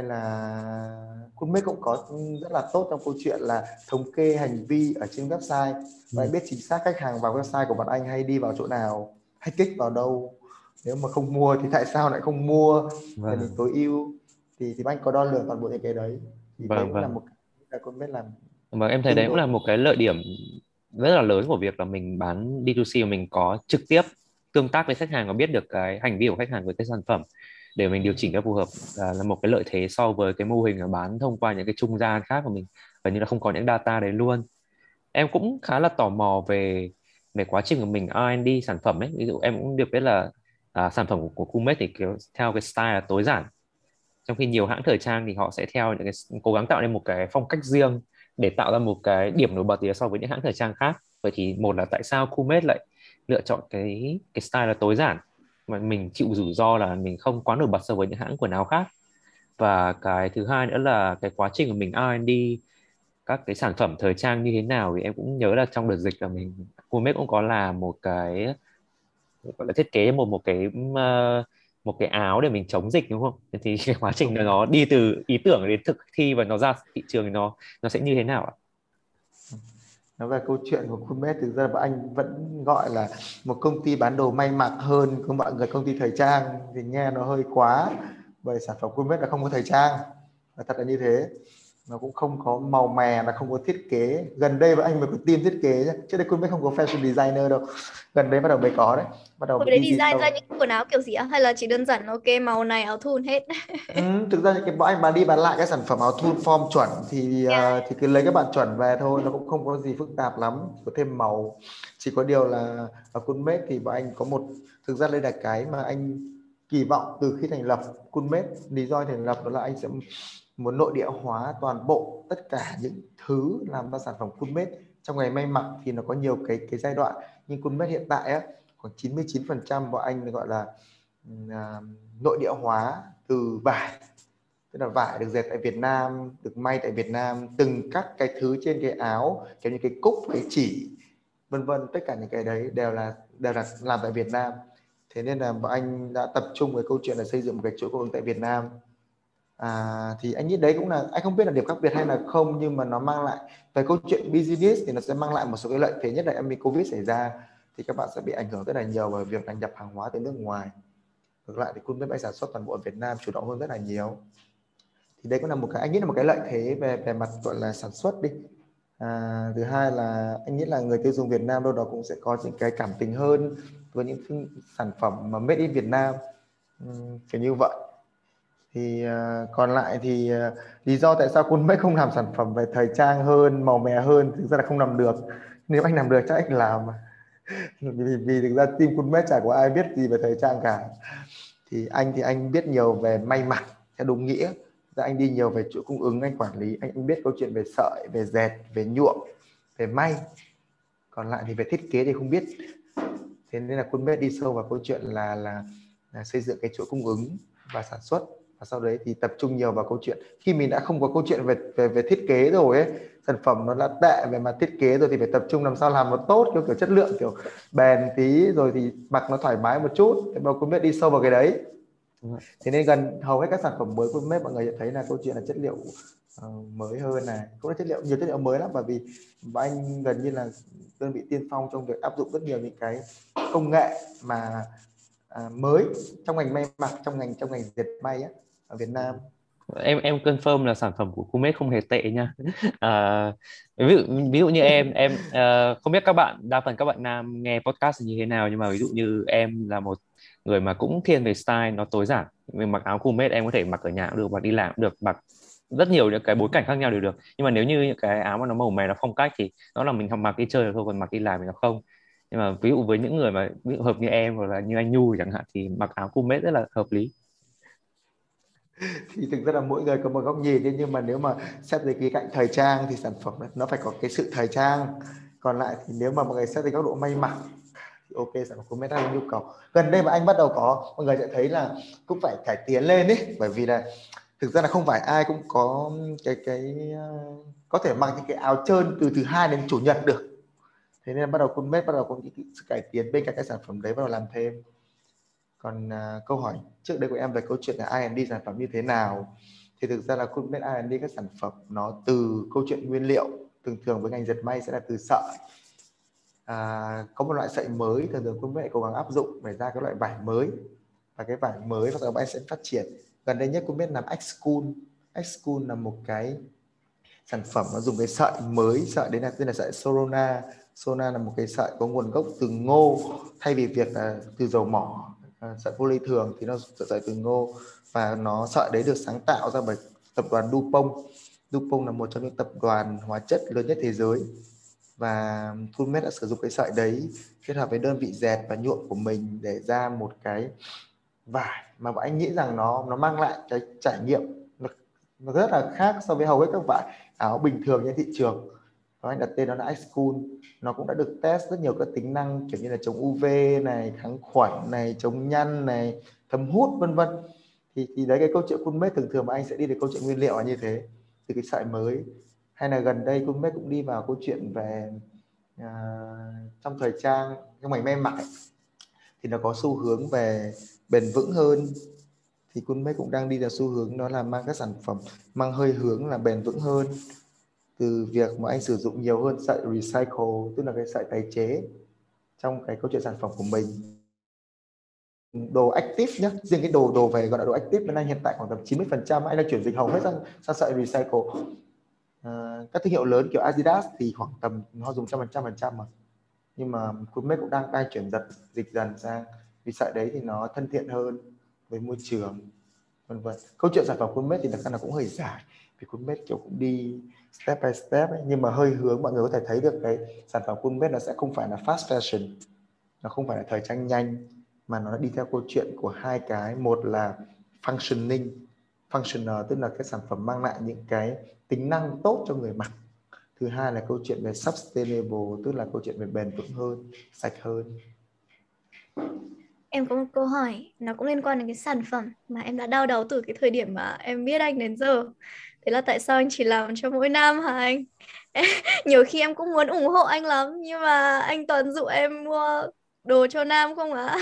là Coolmate cũng có rất là tốt trong câu chuyện là thống kê hành vi ở trên website, và anh biết chính xác khách hàng vào website của bạn anh hay đi vào chỗ nào, hay kích vào đâu, nếu mà không mua thì tại sao lại không mua để mình Vâng, tối ưu. thì thì anh có đo lường toàn bộ những cái đấy, thì đấy vâng, cũng là vâng. một cái Coolmate làm Vâng, em thấy tương đấy cũng đối. là một cái lợi điểm rất là lớn của việc là mình bán đê hai xê, mà mình có trực tiếp tương tác với khách hàng và biết được cái hành vi của khách hàng với cái sản phẩm để mình điều chỉnh cho phù hợp, là, là một cái lợi thế so với cái mô hình là bán thông qua những cái trung gian khác của mình, gần như là không có những data đấy luôn. Em cũng khá là tò mò về về quá trình của mình R and D sản phẩm ấy. Ví dụ em cũng được biết là à, sản phẩm của, của Coolmate thì kiểu theo cái style là tối giản, trong khi nhiều hãng thời trang thì họ sẽ theo những cái cố gắng tạo nên một cái phong cách riêng để tạo ra một cái điểm nổi bật gì đó so với những hãng thời trang khác. Vậy thì một là tại sao Coolmate lại lựa chọn cái cái style là tối giản mà mình chịu rủi ro là mình không quá nổi bật so với những hãng quần áo khác, và cái thứ hai nữa là cái quá trình của mình R and D các cái sản phẩm thời trang như thế nào. Thì em cũng nhớ là trong đợt dịch là mình Coolmate cũng có làm một cái gọi là thiết kế một một cái ờ, một cái áo để mình chống dịch, đúng không? Thế thì cái quá trình Đúng nó rồi. nó đi từ ý tưởng đến thực thi và nó ra thị trường thì nó nó sẽ như thế nào ạ? Nói về câu chuyện của Coolmate, thực ra bọn anh vẫn gọi là một công ty bán đồ may mặc hơn của mọi người công ty thời trang, thì nghe nó hơi quá, bởi sản phẩm Coolmate là không có thời trang, và thật là như thế. Nó cũng không có màu mè, là không có thiết kế. Gần đây bọn anh mới có team thiết kế nhé, trước đây Coolmate không có fashion designer đâu, gần đây bắt đầu mới có đấy, bắt đầu Hồi mới đấy đi design detail. ra những quần áo kiểu gì á? Hay là chỉ đơn giản ok màu này áo thun hết? Ừ, thực ra những cái bọn anh bán đi bán lại cái sản phẩm áo thun form chuẩn thì Yeah. uh, thì cứ lấy các bạn chuẩn về thôi, nó cũng không có gì phức tạp lắm, có thêm màu. Chỉ có điều là ở Coolmate thì bọn anh có một, thực ra đây là cái mà anh kỳ vọng từ khi thành lập Coolmate. Lý do thành lập đó là anh sẽ muốn nội địa hóa toàn bộ tất cả những thứ làm ra sản phẩm Coolmate. Trong ngày may mặc thì nó có nhiều cái cái giai đoạn, nhưng Coolmate hiện tại á, khoảng chín mươi chín phần trăm bọn anh gọi là uh, nội địa hóa từ vải, tức là vải được dệt tại Việt Nam, được may tại Việt Nam, từng các cái thứ trên cái áo, kiểu như cái cúc, cái chỉ, vân vân, tất cả những cái đấy đều là đều là làm tại Việt Nam. Thế nên là bọn anh đã tập trung với câu chuyện là xây dựng một cái chuỗi cung ứng tại Việt Nam. À, thì anh nghĩ đấy cũng là, anh không biết là điểm khác biệt hay là không, nhưng mà nó mang lại về câu chuyện business thì nó sẽ mang lại một số cái lợi thế. Nhất là em bị Covid xảy ra thì các bạn sẽ bị ảnh hưởng rất là nhiều bởi việc là nhập hàng hóa từ nước ngoài. Ngược lại thì Coolmade anh sản xuất toàn bộ ở Việt Nam, chủ động hơn rất là nhiều. Thì đây cũng là một cái, anh nghĩ là một cái lợi thế về về mặt gọi là sản xuất đi. À, thứ hai là anh nghĩ là người tiêu dùng Việt Nam đâu đó cũng sẽ có những cái cảm tình hơn với những sản phẩm mà made in Việt Nam, uhm, kiểu như vậy. Thì uh, còn lại thì uh, lý do tại sao Coolmade không làm sản phẩm về thời trang hơn, màu mè hơn, thực ra là không làm được. Nếu anh làm được chắc anh làm. vì, vì thực ra team Coolmade chả có ai biết gì về thời trang cả. Thì anh thì anh biết nhiều về may mặc theo đúng nghĩa. Ra anh đi nhiều về chuỗi cung ứng, anh quản lý, anh, anh biết câu chuyện về sợi, về dệt, về nhuộm, về may. Còn lại thì về thiết kế thì không biết. Thế nên là Coolmade đi sâu vào câu chuyện là, là là xây dựng cái chuỗi cung ứng và sản xuất, và sau đấy thì tập trung nhiều vào câu chuyện khi mình đã không có câu chuyện về về về thiết kế rồi ấy, sản phẩm nó đã tệ về mặt thiết kế rồi thì phải tập trung làm sao làm nó tốt, kiểu, kiểu chất lượng, kiểu bền tí, rồi thì mặc nó thoải mái một chút. Thế mà Coolmade đi sâu vào cái đấy. Thế nên gần hầu hết các sản phẩm mới của Coolmade mọi người sẽ thấy là câu chuyện là chất liệu uh, mới hơn này, cũng là chất liệu, nhiều chất liệu mới lắm, bởi vì anh gần như là đơn vị tiên phong trong việc áp dụng rất nhiều những cái công nghệ mà à, mới trong ngành may mặc, trong ngành trong ngành dệt may á, ở Việt Nam. em em confirm là sản phẩm của Coolmade không hề tệ nha. À, ví dụ ví dụ như em em uh, không biết các bạn, đa phần các bạn nam nghe podcast như thế nào, nhưng mà ví dụ như em là một người mà cũng thiên về style nó tối giản, mình mặc áo Coolmade em có thể mặc ở nhà cũng được, mặc đi làm cũng được, mặc rất nhiều những cái bối cảnh khác nhau đều được. Nhưng mà nếu như những cái áo mà nó màu mè, nó phong cách thì nó là mình mặc đi chơi được thôi, còn mặc đi làm thì nó không. Nhưng mà ví dụ với những người mà ví dụ hợp như em hoặc là như anh Nhu chẳng hạn thì mặc áo Coolmade rất là hợp lý. Thì thực ra là mỗi người có một góc nhìn đấy, nhưng mà nếu mà xét về cái cạnh thời trang thì sản phẩm nó phải có cái sự thời trang. Còn lại thì nếu mà mọi người xét về góc độ may mặc thì ok, sản phẩm Coolmade là nhu cầu. Gần đây mà anh bắt đầu có, mọi người sẽ thấy là cũng phải cải tiến lên đấy, bởi vì là thực ra là không phải ai cũng có cái cái có thể mặc những cái áo trơn từ thứ hai đến chủ nhật được. Thế nên bắt đầu Coolmade bắt đầu có những sự cải tiến bên cạnh cái sản phẩm đấy, bắt đầu làm thêm. Còn uh, câu hỏi trước đây của em về câu chuyện là R and D sản phẩm như thế nào, thì thực ra là Coolmade R and D các sản phẩm nó từ câu chuyện nguyên liệu. Thường thường với ngành dệt may sẽ là từ sợi. À, có một loại sợi mới thường thường Coolmade cố gắng áp dụng để ra cái loại vải mới, và cái vải mới và các bạn sẽ phát triển. Gần đây nhất Coolmade làm X-Cool. X-Cool là một cái sản phẩm nó dùng cái sợi mới, sợi đấy là tên là sợi Sorona. Sorona là một cái sợi có nguồn gốc từ ngô, thay vì việc là từ dầu mỏ. À, sợi poly thường thì nó sợi từ ngô, và nó sợi đấy được sáng tạo ra bởi tập đoàn DuPont. DuPont là một trong những tập đoàn hóa chất lớn nhất thế giới, và Coolmade đã sử dụng cái sợi đấy kết hợp với đơn vị dệt và nhuộm của mình để ra một cái vải mà bọn anh nghĩ rằng nó nó mang lại cái trải nghiệm nó, nó rất là khác so với hầu hết các vải áo bình thường trên thị trường. Và anh đặt tên nó là X-Cool. Nó cũng đã được test rất nhiều các tính năng kiểu như là chống u vê này, kháng khuẩn này, chống nhăn này, thấm hút vân vân. Thì, thì đấy, cái câu chuyện Coolmade thường thường mà anh sẽ đi đến câu chuyện nguyên liệu là như thế, từ cái sợi mới. Hay là gần đây Coolmade cũng đi vào câu chuyện về uh, trong thời trang, trong ngành may mặc ấy, thì nó có xu hướng về bền vững hơn. Thì Coolmade cũng đang đi vào xu hướng đó là mang các sản phẩm mang hơi hướng là bền vững hơn, từ việc mà anh sử dụng nhiều hơn sợi recycle, tức là cái sợi tái chế trong cái câu chuyện sản phẩm của mình. Đồ active nhé, riêng cái đồ đồ về gọi là đồ active bên anh hiện tại khoảng tầm chín mươi phần trăm anh đang chuyển dịch hầu hết sang, sang sợi recycle. À, các thương hiệu lớn kiểu Adidas thì khoảng tầm họ dùng trăm phần trăm phần trăm mà, nhưng mà Coolmade cũng đang đang chuyển dần dịch dần sang, vì sợi đấy thì nó thân thiện hơn với môi trường vân vân. Câu chuyện sản phẩm Coolmade thì thật ra là cũng hơi dài, vì Coolmade kiểu cũng đi step by step ấy, nhưng mà hơi hướng mọi người có thể thấy được cái sản phẩm Coolmade nó sẽ không phải là fast fashion, nó không phải là thời trang nhanh, mà nó đi theo câu chuyện của hai cái. Một là functioning, functional tức là cái sản phẩm mang lại những cái tính năng tốt cho người mặc. Thứ hai là câu chuyện về sustainable, tức là câu chuyện về bền vững hơn, sạch hơn. Em có một câu hỏi nó cũng liên quan đến cái sản phẩm mà em đã đau đầu từ cái thời điểm mà em biết anh đến giờ. Thế là tại sao anh chỉ làm cho mỗi nam hả anh? Nhiều khi em cũng muốn ủng hộ anh lắm nhưng mà anh toàn dụ em mua đồ cho nam không ạ?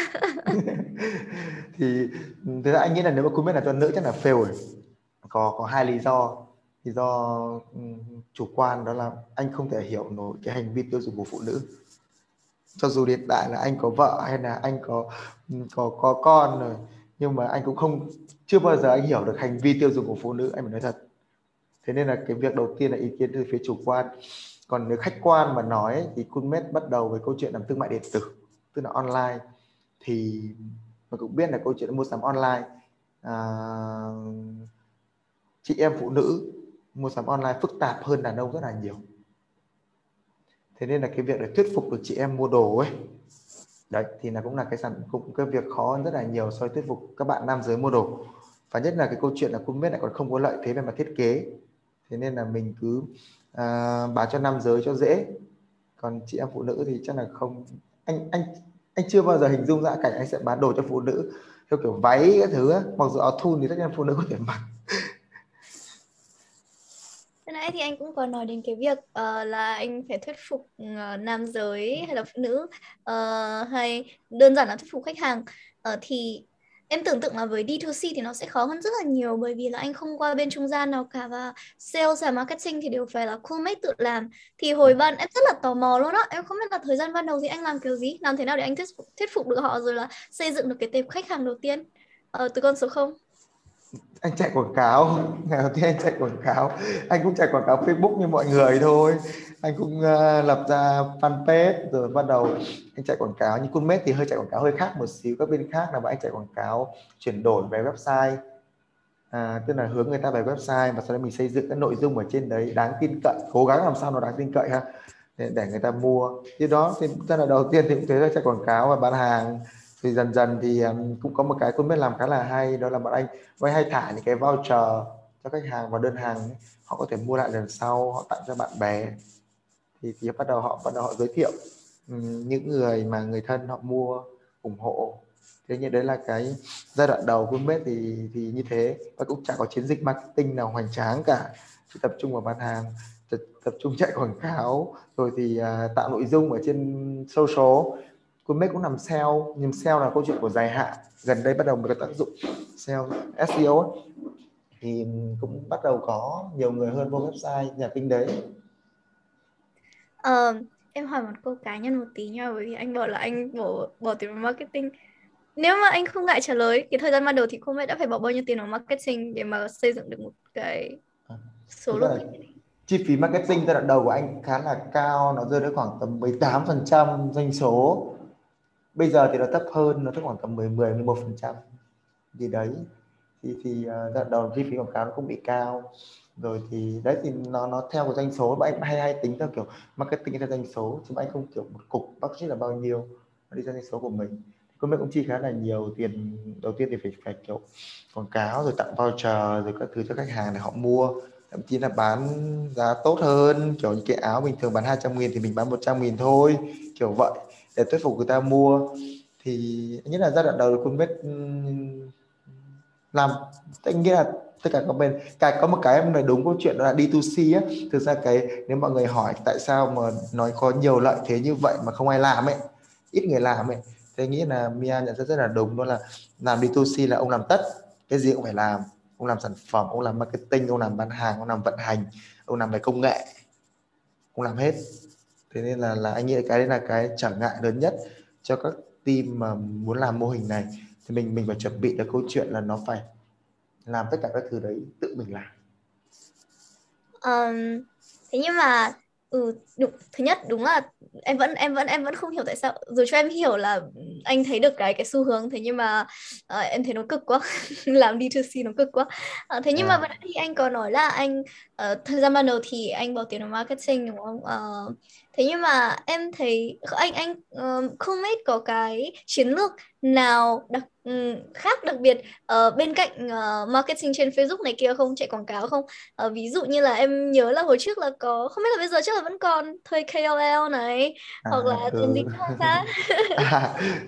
Thì thực ra anh nghĩ là nếu mà comment là cho nữ chắc là fail rồi. Có có hai lý do. Lý do ừm, chủ quan đó là anh không thể hiểu nổi cái hành vi tiêu dùng của phụ nữ. Cho dù hiện tại là anh có vợ hay là anh có có có con rồi, nhưng mà anh cũng không chưa bao giờ anh hiểu được hành vi tiêu dùng của phụ nữ, anh phải nói thật. Thế nên là cái việc đầu tiên là ý kiến từ phía chủ quan. Còn nếu khách quan mà nói ấy, thì Coolmate bắt đầu với câu chuyện làm thương mại điện tử, tức là online. Thì mình cũng biết là câu chuyện mua sắm online, à, chị em phụ nữ mua sắm online phức tạp hơn đàn ông rất là nhiều. Thế nên là cái việc để thuyết phục được chị em mua đồ ấy, đấy thì là cũng là cái sản cũng cái việc khó hơn rất là nhiều so với thuyết phục các bạn nam giới mua đồ. Và nhất là cái câu chuyện là Coolmate lại còn không có lợi thế về mặt thiết kế, thế nên là mình cứ à, bán cho nam giới cho dễ, còn chị em phụ nữ thì chắc là không. Anh anh anh chưa bao giờ hình dung ra cảnh anh sẽ bán đồ cho phụ nữ theo kiểu váy các thứ á. Mặc dù áo thun thì tất nhiên phụ nữ có thể mặc. Hồi nãy thì anh cũng có nói đến cái việc ờ, là anh phải thuyết phục ờ, nam giới hay là phụ nữ, ờ, hay đơn giản là thuyết phục khách hàng. Ờ, thì em tưởng tượng là với đê hai xê thì nó sẽ khó hơn rất là nhiều, bởi vì là anh không qua bên trung gian nào cả, và sales và marketing thì đều phải là Coolmate tự làm. Thì hồi ban em rất là tò mò luôn á, em không biết là thời gian ban đầu thì anh làm kiểu gì, làm thế nào để anh thuyết phục, thuyết phục được họ rồi là xây dựng được cái tệp khách hàng đầu tiên ờ, từ con số không. Anh chạy quảng cáo, ngày đầu tiên anh chạy quảng cáo, anh cũng chạy quảng cáo Facebook như mọi người thôi. Anh cũng uh, lập ra fanpage rồi bắt đầu anh chạy quảng cáo. Như Coolmate thì hơi chạy quảng cáo hơi khác một xíu các bên khác, là bọn anh chạy quảng cáo chuyển đổi về website, à, tức là hướng người ta về website và sau đó mình xây dựng cái nội dung ở trên đấy đáng tin cậy, cố gắng làm sao nó đáng tin cậy ha, để, để người ta mua. Thì đó thì rất là đầu tiên thì cũng thế là chạy quảng cáo và bán hàng. Thì dần dần thì um, cũng có một cái Coolmate làm khá là hay, đó là bọn anh bọn anh hay thả những cái voucher cho khách hàng vào đơn hàng ấy. Họ có thể mua lại lần sau, họ tặng cho bạn bè. Thì, thì bắt đầu họ bắt đầu họ giới thiệu um, những người mà người thân họ mua ủng hộ. Thế như đấy là cái giai đoạn đầu Coolmate thì thì như thế, và cũng chẳng có chiến dịch marketing nào hoành tráng cả, chỉ tập trung vào bán hàng, tập, tập trung chạy quảng cáo rồi thì uh, tạo nội dung ở trên social. Coolmate cũng làm sale, nhưng sale là câu chuyện của dài hạn, gần đây bắt đầu mới có tác dụng sale ét e o ấy. Thì cũng bắt đầu có nhiều người hơn vô website nhà kinh đấy. Ờ, em hỏi một câu cá nhân một tí nha, bởi vì anh bảo là anh bỏ bỏ tiền vào marketing. Nếu mà anh không ngại trả lời, cái thời gian ban đầu thì không biết đã phải bỏ bao nhiêu tiền vào marketing để mà xây dựng được một cái số Thực ra lượng là khách hàng? chi phí marketing giai đoạn đầu của anh khá là cao, nó rơi đến khoảng tầm mười tám phần trăm doanh số. Bây giờ thì nó thấp hơn, nó thấp khoảng tầm mười mười mười một phần trăm gì đấy. Thì thì uh, giai đoạn đầu chi phí quảng cáo nó cũng bị cao. Rồi thì đấy thì nó nó theo cái doanh số, mà anh hay hay tính theo kiểu marketing theo doanh số, chứ anh không kiểu một cục budget là bao nhiêu, nó đi theo doanh số của mình. Công việc cũng chi khá là nhiều tiền. Đầu tiên thì phải phải kiểu quảng cáo rồi tặng voucher rồi các thứ cho khách hàng để họ mua, thậm chí là bán giá tốt hơn, kiểu như cái áo bình thường bán hai trăm nghìn thì mình bán một trăm nghìn thôi, kiểu vậy, để thuyết phục người ta mua. Thì nhất là giai đoạn đầu thì Coolmate làm, anh nghĩ là tất cả các bên, cái có một cái em nói đúng câu chuyện đó là đê hai xê á. Thực ra cái nếu mọi người hỏi tại sao mà nói có nhiều lợi thế như vậy mà không ai làm ấy, ít người làm ấy, thì anh nghĩ là Mia nhận ra rất là đúng, đó là làm đê hai xê là ông làm tất, cái gì cũng phải làm. Ông làm sản phẩm, ông làm marketing, ông làm bán hàng, ông làm vận hành, ông làm về công nghệ, ông làm hết. Thế nên là là anh nghĩ cái đấy là cái trở ngại lớn nhất cho các team mà muốn làm mô hình này. Thì mình mình phải chuẩn bị được câu chuyện là nó phải làm tất cả các thứ đấy tự mình làm. Ờm, Thế nhưng mà ừ, đúng, thứ nhất đúng là em vẫn em vẫn em vẫn không hiểu tại sao, dù cho em hiểu là anh thấy được cái cái xu hướng, thế nhưng mà ờ, em thấy nó cực quá. Làm đê hai xê nó cực quá. Ờ, thế nhưng mà À, vẫn thì anh có nói là anh ờ, thời gian ban đầu thì anh bỏ tiền vào marketing đúng không? Ờ, thế nhưng mà em thấy anh anh uh, không biết có cái chiến lược nào đặc ừm, khác đặc biệt ờ, bên cạnh ờ, marketing trên Facebook này kia không, chạy quảng cáo không? Ờ, ví dụ như là em nhớ là hồi trước là có, không biết là bây giờ chắc là vẫn còn thuê ca o lờ này, à, hoặc là tiền ừ. gì khác khác. À,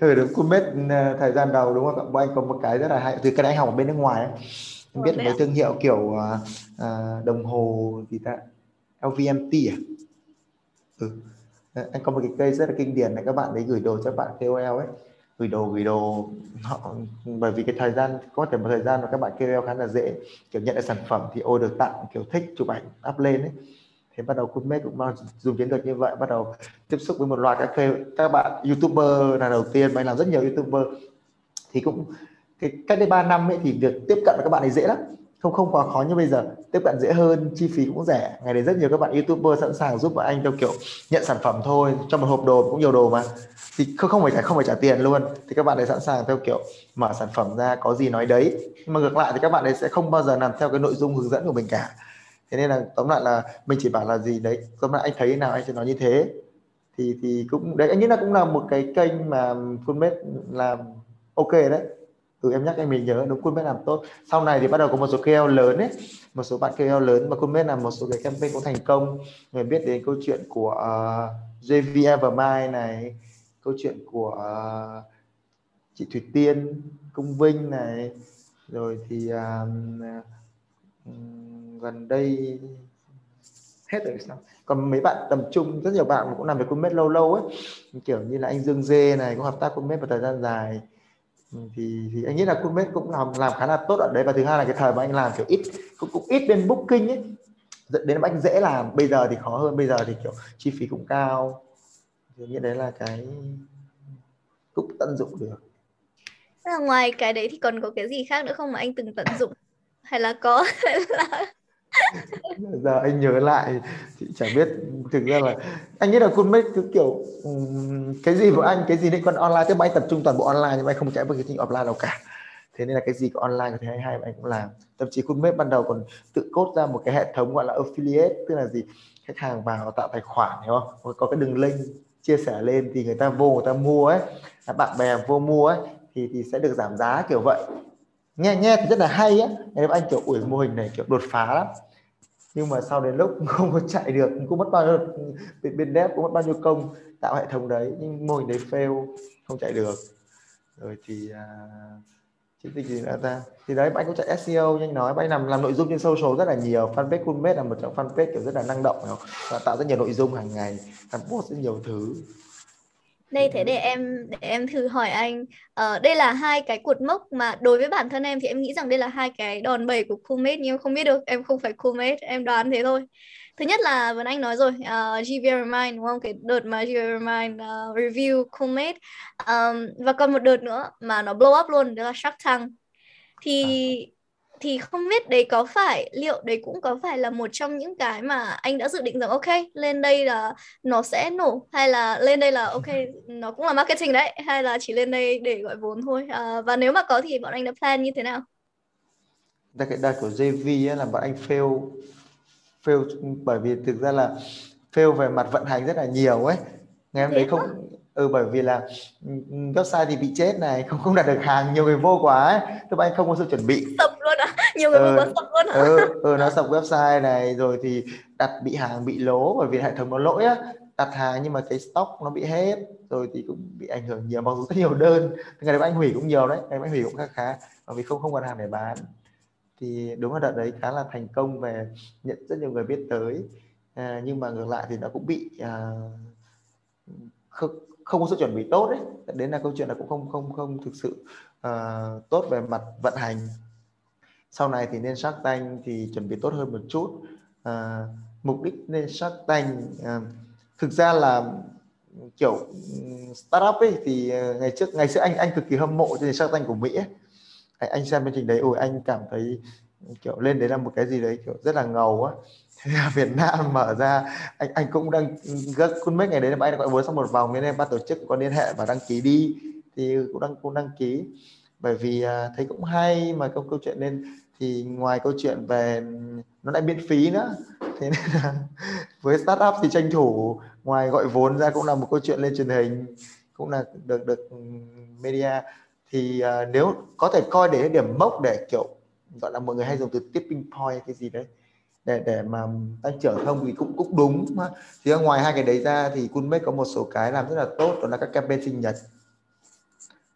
Ừ đúng, Coolmate uh, thời gian đầu đúng không ạ? Bọn anh có một cái rất là hay, từ cái này anh học ở bên nước ngoài ấy. Em biết Vâng, đấy mấy ạ. thương hiệu kiểu uh, uh, đồng hồ gì ta, lờ vê em tê à? Ừ. Ờ, anh có một cái case rất là kinh điển này, các bạn đấy gửi đồ cho bạn ca o lờ ấy, gửi đồ gửi đồ họ, bởi vì cái thời gian có thể một thời gian mà các bạn ca o lờ khá là dễ kiểu nhận được sản phẩm thì order tặng, kiểu thích chụp ảnh up lên ấy. Thế bắt đầu Coolmate cũng bao dùng chiến lược như vậy, bắt đầu tiếp xúc với một loạt các K- các bạn youtuber là đầu tiên, mà anh làm rất nhiều youtuber thì cũng cái cách đây ba năm ấy thì việc tiếp cận với các bạn ấy dễ lắm, không không quá khó như bây giờ, tiếp cận dễ hơn, chi phí cũng rẻ. Ngày đấy rất nhiều các bạn youtuber sẵn sàng giúp bọn anh theo kiểu nhận sản phẩm thôi, trong một hộp đồ cũng nhiều đồ mà, thì không không phải trả không phải trả tiền luôn, thì các bạn ấy sẵn sàng theo kiểu mở sản phẩm ra có gì nói đấy. Nhưng mà ngược lại thì các bạn ấy sẽ không bao giờ làm theo cái nội dung hướng dẫn của mình cả. Thế nên là tóm lại là mình chỉ bảo là gì đấy, tóm lại anh thấy thế nào anh sẽ nói như thế. Thì thì cũng đấy, anh nghĩ là cũng là một cái kênh mà Coolmate làm ok đấy. Ừ, em nhắc anh mình nhớ đúng, Coolmate làm tốt. Sau này thì bắt đầu có một số ca o lờ lớn ấy, một số bạn ca o lờ lớn mà Coolmate làm một số cái campaign cũng thành công. Người biết đến câu chuyện của uh, gi vê Evermind này, câu chuyện của uh, chị Thủy Tiên, Công Vinh này, rồi thì um, um, gần đây hết rồi sao. Còn mấy bạn tầm trung, rất nhiều bạn cũng làm việc Coolmate lâu lâu ấy, kiểu như là anh Dương Dê này cũng hợp tác Coolmate một thời gian dài. thì, thì anh nghĩ là Coolmate cũng làm làm khá là tốt ở đấy. Và thứ hai là cái thời mà anh làm kiểu ít cũng, cũng ít bên booking ấy, dẫn đến mà anh dễ làm. Bây giờ thì khó hơn, bây giờ thì kiểu chi phí cũng cao, thì nghĩ đấy là cái cũng tận dụng được. Thế là ngoài cái đấy thì còn có cái gì khác nữa không mà anh từng tận dụng, hay là có hay là Giờ anh nhớ lại thì chẳng biết, thực ra là anh nghĩ là Coolmate cứ kiểu um, cái gì của anh, cái gì liên quan online, tức anh tập trung toàn bộ online nhưng mà anh không chạy với cái gì offline đâu cả. Thế nên là cái gì có online có thể hay hay anh cũng làm. Thậm chí Coolmate ban đầu còn tự code ra một cái hệ thống gọi là affiliate, tức là gì, khách hàng vào tạo tài khoản, hiểu không, có, có cái đường link chia sẻ lên thì người ta vô người ta mua ấy, bạn bè vô mua ấy thì thì sẽ được giảm giá kiểu vậy. Nghe nghe thì rất là hay á, nên anh kiểu ủi mô hình này kiểu đột phá lắm. Nhưng mà sau đến lúc không có chạy được, cũng mất bao nhiêu, bên, bên dev cũng mất bao nhiêu công tạo hệ thống đấy, nhưng mô hình đấy fail, không chạy được. Rồi thì à, chiến dịch gì nữa ta, thì đấy anh cũng chạy ét e o như anh nói, anh làm làm nội dung trên social rất là nhiều. Fanpage Coolmate là một trong fanpage kiểu rất là năng động và tạo rất nhiều nội dung hàng ngày, làm post rất nhiều thứ. đây? Thế để em để em thử hỏi anh, ờ, đây là hai cái cột mốc mà đối với bản thân em thì em nghĩ rằng đây là hai cái đòn bẩy của Coolmate, nhưng em không biết được, em không phải Coolmate, em đoán thế thôi. Thứ nhất là vừa anh nói rồi, uh, gi vê Remind đúng không, cái đợt mà gi vê Remind uh, review Coolmate. Um, và còn một đợt nữa mà nó blow up luôn, đó là Shark Tank. À, thì thì không biết đấy có phải, liệu đấy cũng có phải là một trong những cái mà anh đã dự định rằng ok, lên đây là nó sẽ nổ, hay là lên đây là ok nó cũng là marketing đấy, hay là chỉ lên đây để gọi vốn thôi, à, và nếu mà có thì bọn anh đã plan như thế nào? ra cái đợt của gi vê ấy là bọn anh fail fail bởi vì thực ra là fail về mặt vận hành rất là nhiều ấy. Ngày hôm Thế đấy hả? không, ừ, bởi vì là ừ, website thì bị chết này, không không đạt được hàng, nhiều người vô quá ấy, tức anh không có sự chuẩn bị. Sập luôn à? Nhiều người mua ờ, quá sập luôn hả? ờ, ờ, nó sập website này, rồi thì đặt bị hàng bị lố bởi vì hệ thống nó lỗi á, đặt hàng nhưng mà cái stock nó bị hết, rồi thì cũng bị ảnh hưởng nhiều, mặc dù rất nhiều đơn. Ngày đấy anh hủy cũng nhiều đấy, ngày anh hủy cũng khá khá bởi vì không không còn hàng để bán. Thì đúng là đợt đấy khá là thành công về nhận rất nhiều người biết tới, à, nhưng mà ngược lại thì nó cũng bị à, không, không có sự chuẩn bị tốt đấy, đến là câu chuyện là cũng không không không thực sự à, tốt về mặt vận hành. Sau này thì nên Shark Tank thì chuẩn bị tốt hơn một chút. à, mục đích nên Shark Tank à, thực ra là kiểu startup ấy thì à, ngày trước ngày xưa anh anh cực kỳ hâm mộ chương trình Shark Tank của Mỹ ấy. Anh, anh xem chương trình đấy, ôi anh cảm thấy kiểu lên đấy là một cái gì đấy kiểu rất là ngầu á. Thế là Việt Nam mở ra, anh anh cũng đang rất cũng mấy ngày đấy là anh gọi vốn xong một vòng, nên em ban tổ chức có liên hệ và đăng ký đi, thì cũng đăng cũng đăng ký bởi vì à, thấy cũng hay mà câu câu chuyện nên thì ngoài câu chuyện về nó lại miễn phí nữa, thế nên là với startup thì tranh thủ ngoài gọi vốn ra cũng là một câu chuyện lên truyền hình, cũng là được được media. Thì uh, nếu có thể coi để điểm mốc để kiểu gọi là mọi người hay dùng từ tipping point cái gì đấy để để mà tăng trưởng không thì cũng cũng đúng. Thì ngoài hai cái đấy ra thì Coolmate có một số cái làm rất là tốt, đó là các campaign sinh nhật.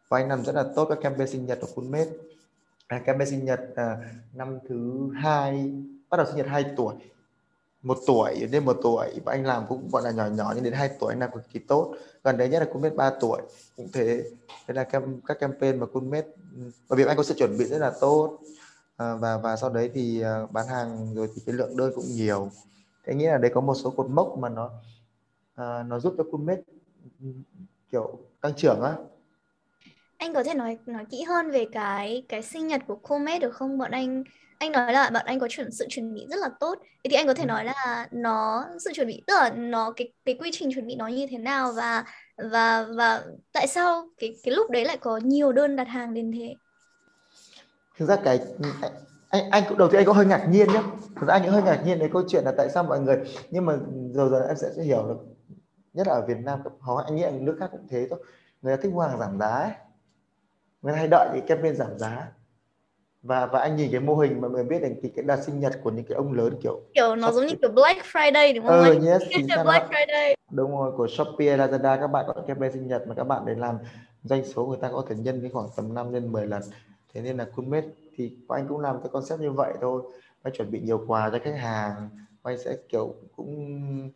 Và anh làm rất là tốt các campaign sinh nhật của Coolmate. À, campaign sinh nhật à, năm thứ hai, bắt đầu sinh nhật hai tuổi, một tuổi đến một tuổi, và anh làm cũng gọi là nhỏ nhỏ, nhưng đến hai tuổi anh làm cực kỳ tốt. Gần đấy nhất là Coolmate ba tuổi cũng thế. Thế là cam, các campaign mà Coolmate, bởi vì anh có sự chuẩn bị rất là tốt, à, và và sau đấy thì à, bán hàng rồi thì cái lượng đơn cũng nhiều. Thế nghĩa là đấy có một số cột mốc mà nó à, nó giúp cho Coolmate kiểu tăng trưởng á. Anh có thể nói nói kỹ hơn về cái cái sinh nhật của Coolmate được không? Bọn anh anh nói là bọn anh có chuẩn sự chuẩn bị rất là tốt. Thế thì anh có thể nói là nó sự chuẩn bị, tức là nó cái cái quy trình chuẩn bị nó như thế nào, và và và tại sao cái cái lúc đấy lại có nhiều đơn đặt hàng đến thế? Thực ra cái anh anh, anh cũng đầu tiên anh có hơi ngạc nhiên nhé. Thực ra anh cũng hơi ngạc nhiên đấy câu chuyện là tại sao mọi người, nhưng mà rồi rồi em sẽ, sẽ hiểu được, nhất là ở Việt Nam, hoặc anh nghĩ là nước khác cũng thế thôi, người ta thích mua hàng giảm giá ấy. Người ta hay đợi cái campaign giảm giá, và và anh nhìn cái mô hình mà mọi người biết là cái cái đợt sinh nhật của những cái ông lớn kiểu Kiểu nó giống như kiểu Black Friday đúng không ờ anh? yes, chính xác Black đó, Friday. đúng rồi, của Shopee, Lazada, các bạn có campaign sinh nhật mà các bạn để làm doanh số người ta có thể nhân cái khoảng tầm năm đến mười lần. Thế nên là Coolmate thì anh cũng làm cái concept như vậy thôi, anh chuẩn bị nhiều quà cho khách hàng, anh sẽ kiểu cũng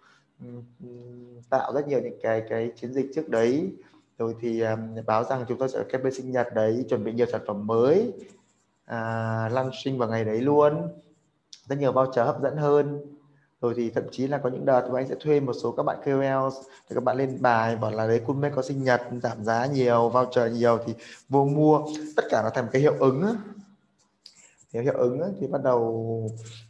tạo rất nhiều những cái cái chiến dịch trước đấy, rồi thì um, báo rằng chúng tôi sẽ có campaign sinh nhật đấy, chuẩn bị nhiều sản phẩm mới, à, launching vào ngày đấy luôn, rất nhiều voucher hấp dẫn hơn. Rồi thì thậm chí là có những đợt mà anh sẽ thuê một số các bạn ca o lờ để các bạn lên bài bảo là đấy Coolmate có sinh nhật giảm giá nhiều, voucher nhiều thì vô mua, tất cả nó thành một cái hiệu ứng á. Thì hiệu ứng á, thì bắt đầu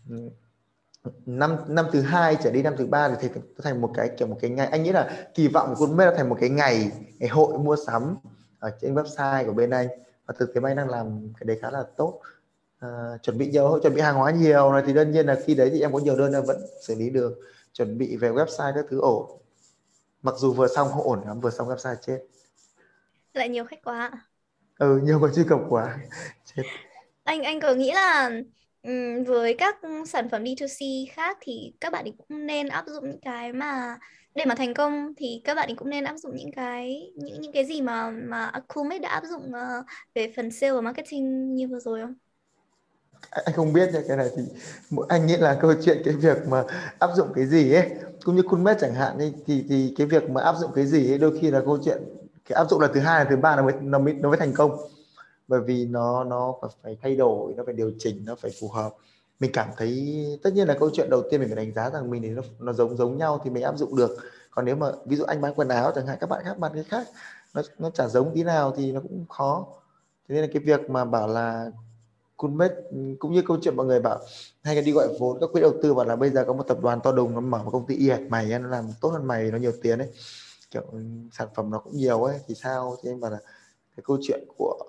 năm năm thứ hai trở đi, năm thứ ba thì thành một cái kiểu một cái ngày, anh nghĩ là kỳ vọng của Coolmate là thành một cái ngày ngày hội mua sắm ở trên website của bên anh, và thực tế anh đang làm cái đấy khá là tốt. À, chuẩn bị nhiều, chuẩn bị hàng hóa nhiều này thì đương nhiên là khi đấy thì em có nhiều đơn em vẫn xử lý được, chuẩn bị về website các thứ ổn, mặc dù vừa xong không ổn lắm, vừa xong website chết, Lại nhiều khách quá. ừ nhiều người truy cập quá chết. anh anh có nghĩ là ừm, với các sản phẩm đê hai xê khác thì các bạn ấy cũng nên áp dụng những cái mà để mà thành công thì các bạn ấy cũng nên áp dụng những cái những những cái gì mà mà Coolmate đã áp dụng ờ, về phần sale và marketing như vừa rồi không? Anh không biết nha, cái này thì anh nghĩ là câu chuyện cái việc mà áp dụng cái gì ấy, cũng như Coolmate chẳng hạn ấy, thì thì cái việc mà áp dụng cái gì ấy đôi khi là câu chuyện cái áp dụng là thứ hai là thứ ba nó mới nó mới nó mới thành công, bởi vì nó nó phải thay đổi, nó phải điều chỉnh, nó phải phù hợp. Mình cảm thấy tất nhiên là câu chuyện đầu tiên mình phải đánh giá rằng mình thì nó nó giống giống nhau thì mình áp dụng được, còn nếu mà ví dụ anh bán quần áo chẳng hạn, các bạn khác bán cái khác, nó nó chả giống tí nào thì nó cũng khó. Thế nên là cái việc mà bảo là Coolmate, cũng như câu chuyện mọi người bảo hay là đi gọi vốn, các quỹ đầu tư bảo là bây giờ có một tập đoàn to đùng nó mở một công ty y hệt mày, nó làm tốt hơn mày, nó nhiều tiền ấy, kiểu sản phẩm nó cũng nhiều ấy thì sao, thì anh bảo là cái câu chuyện của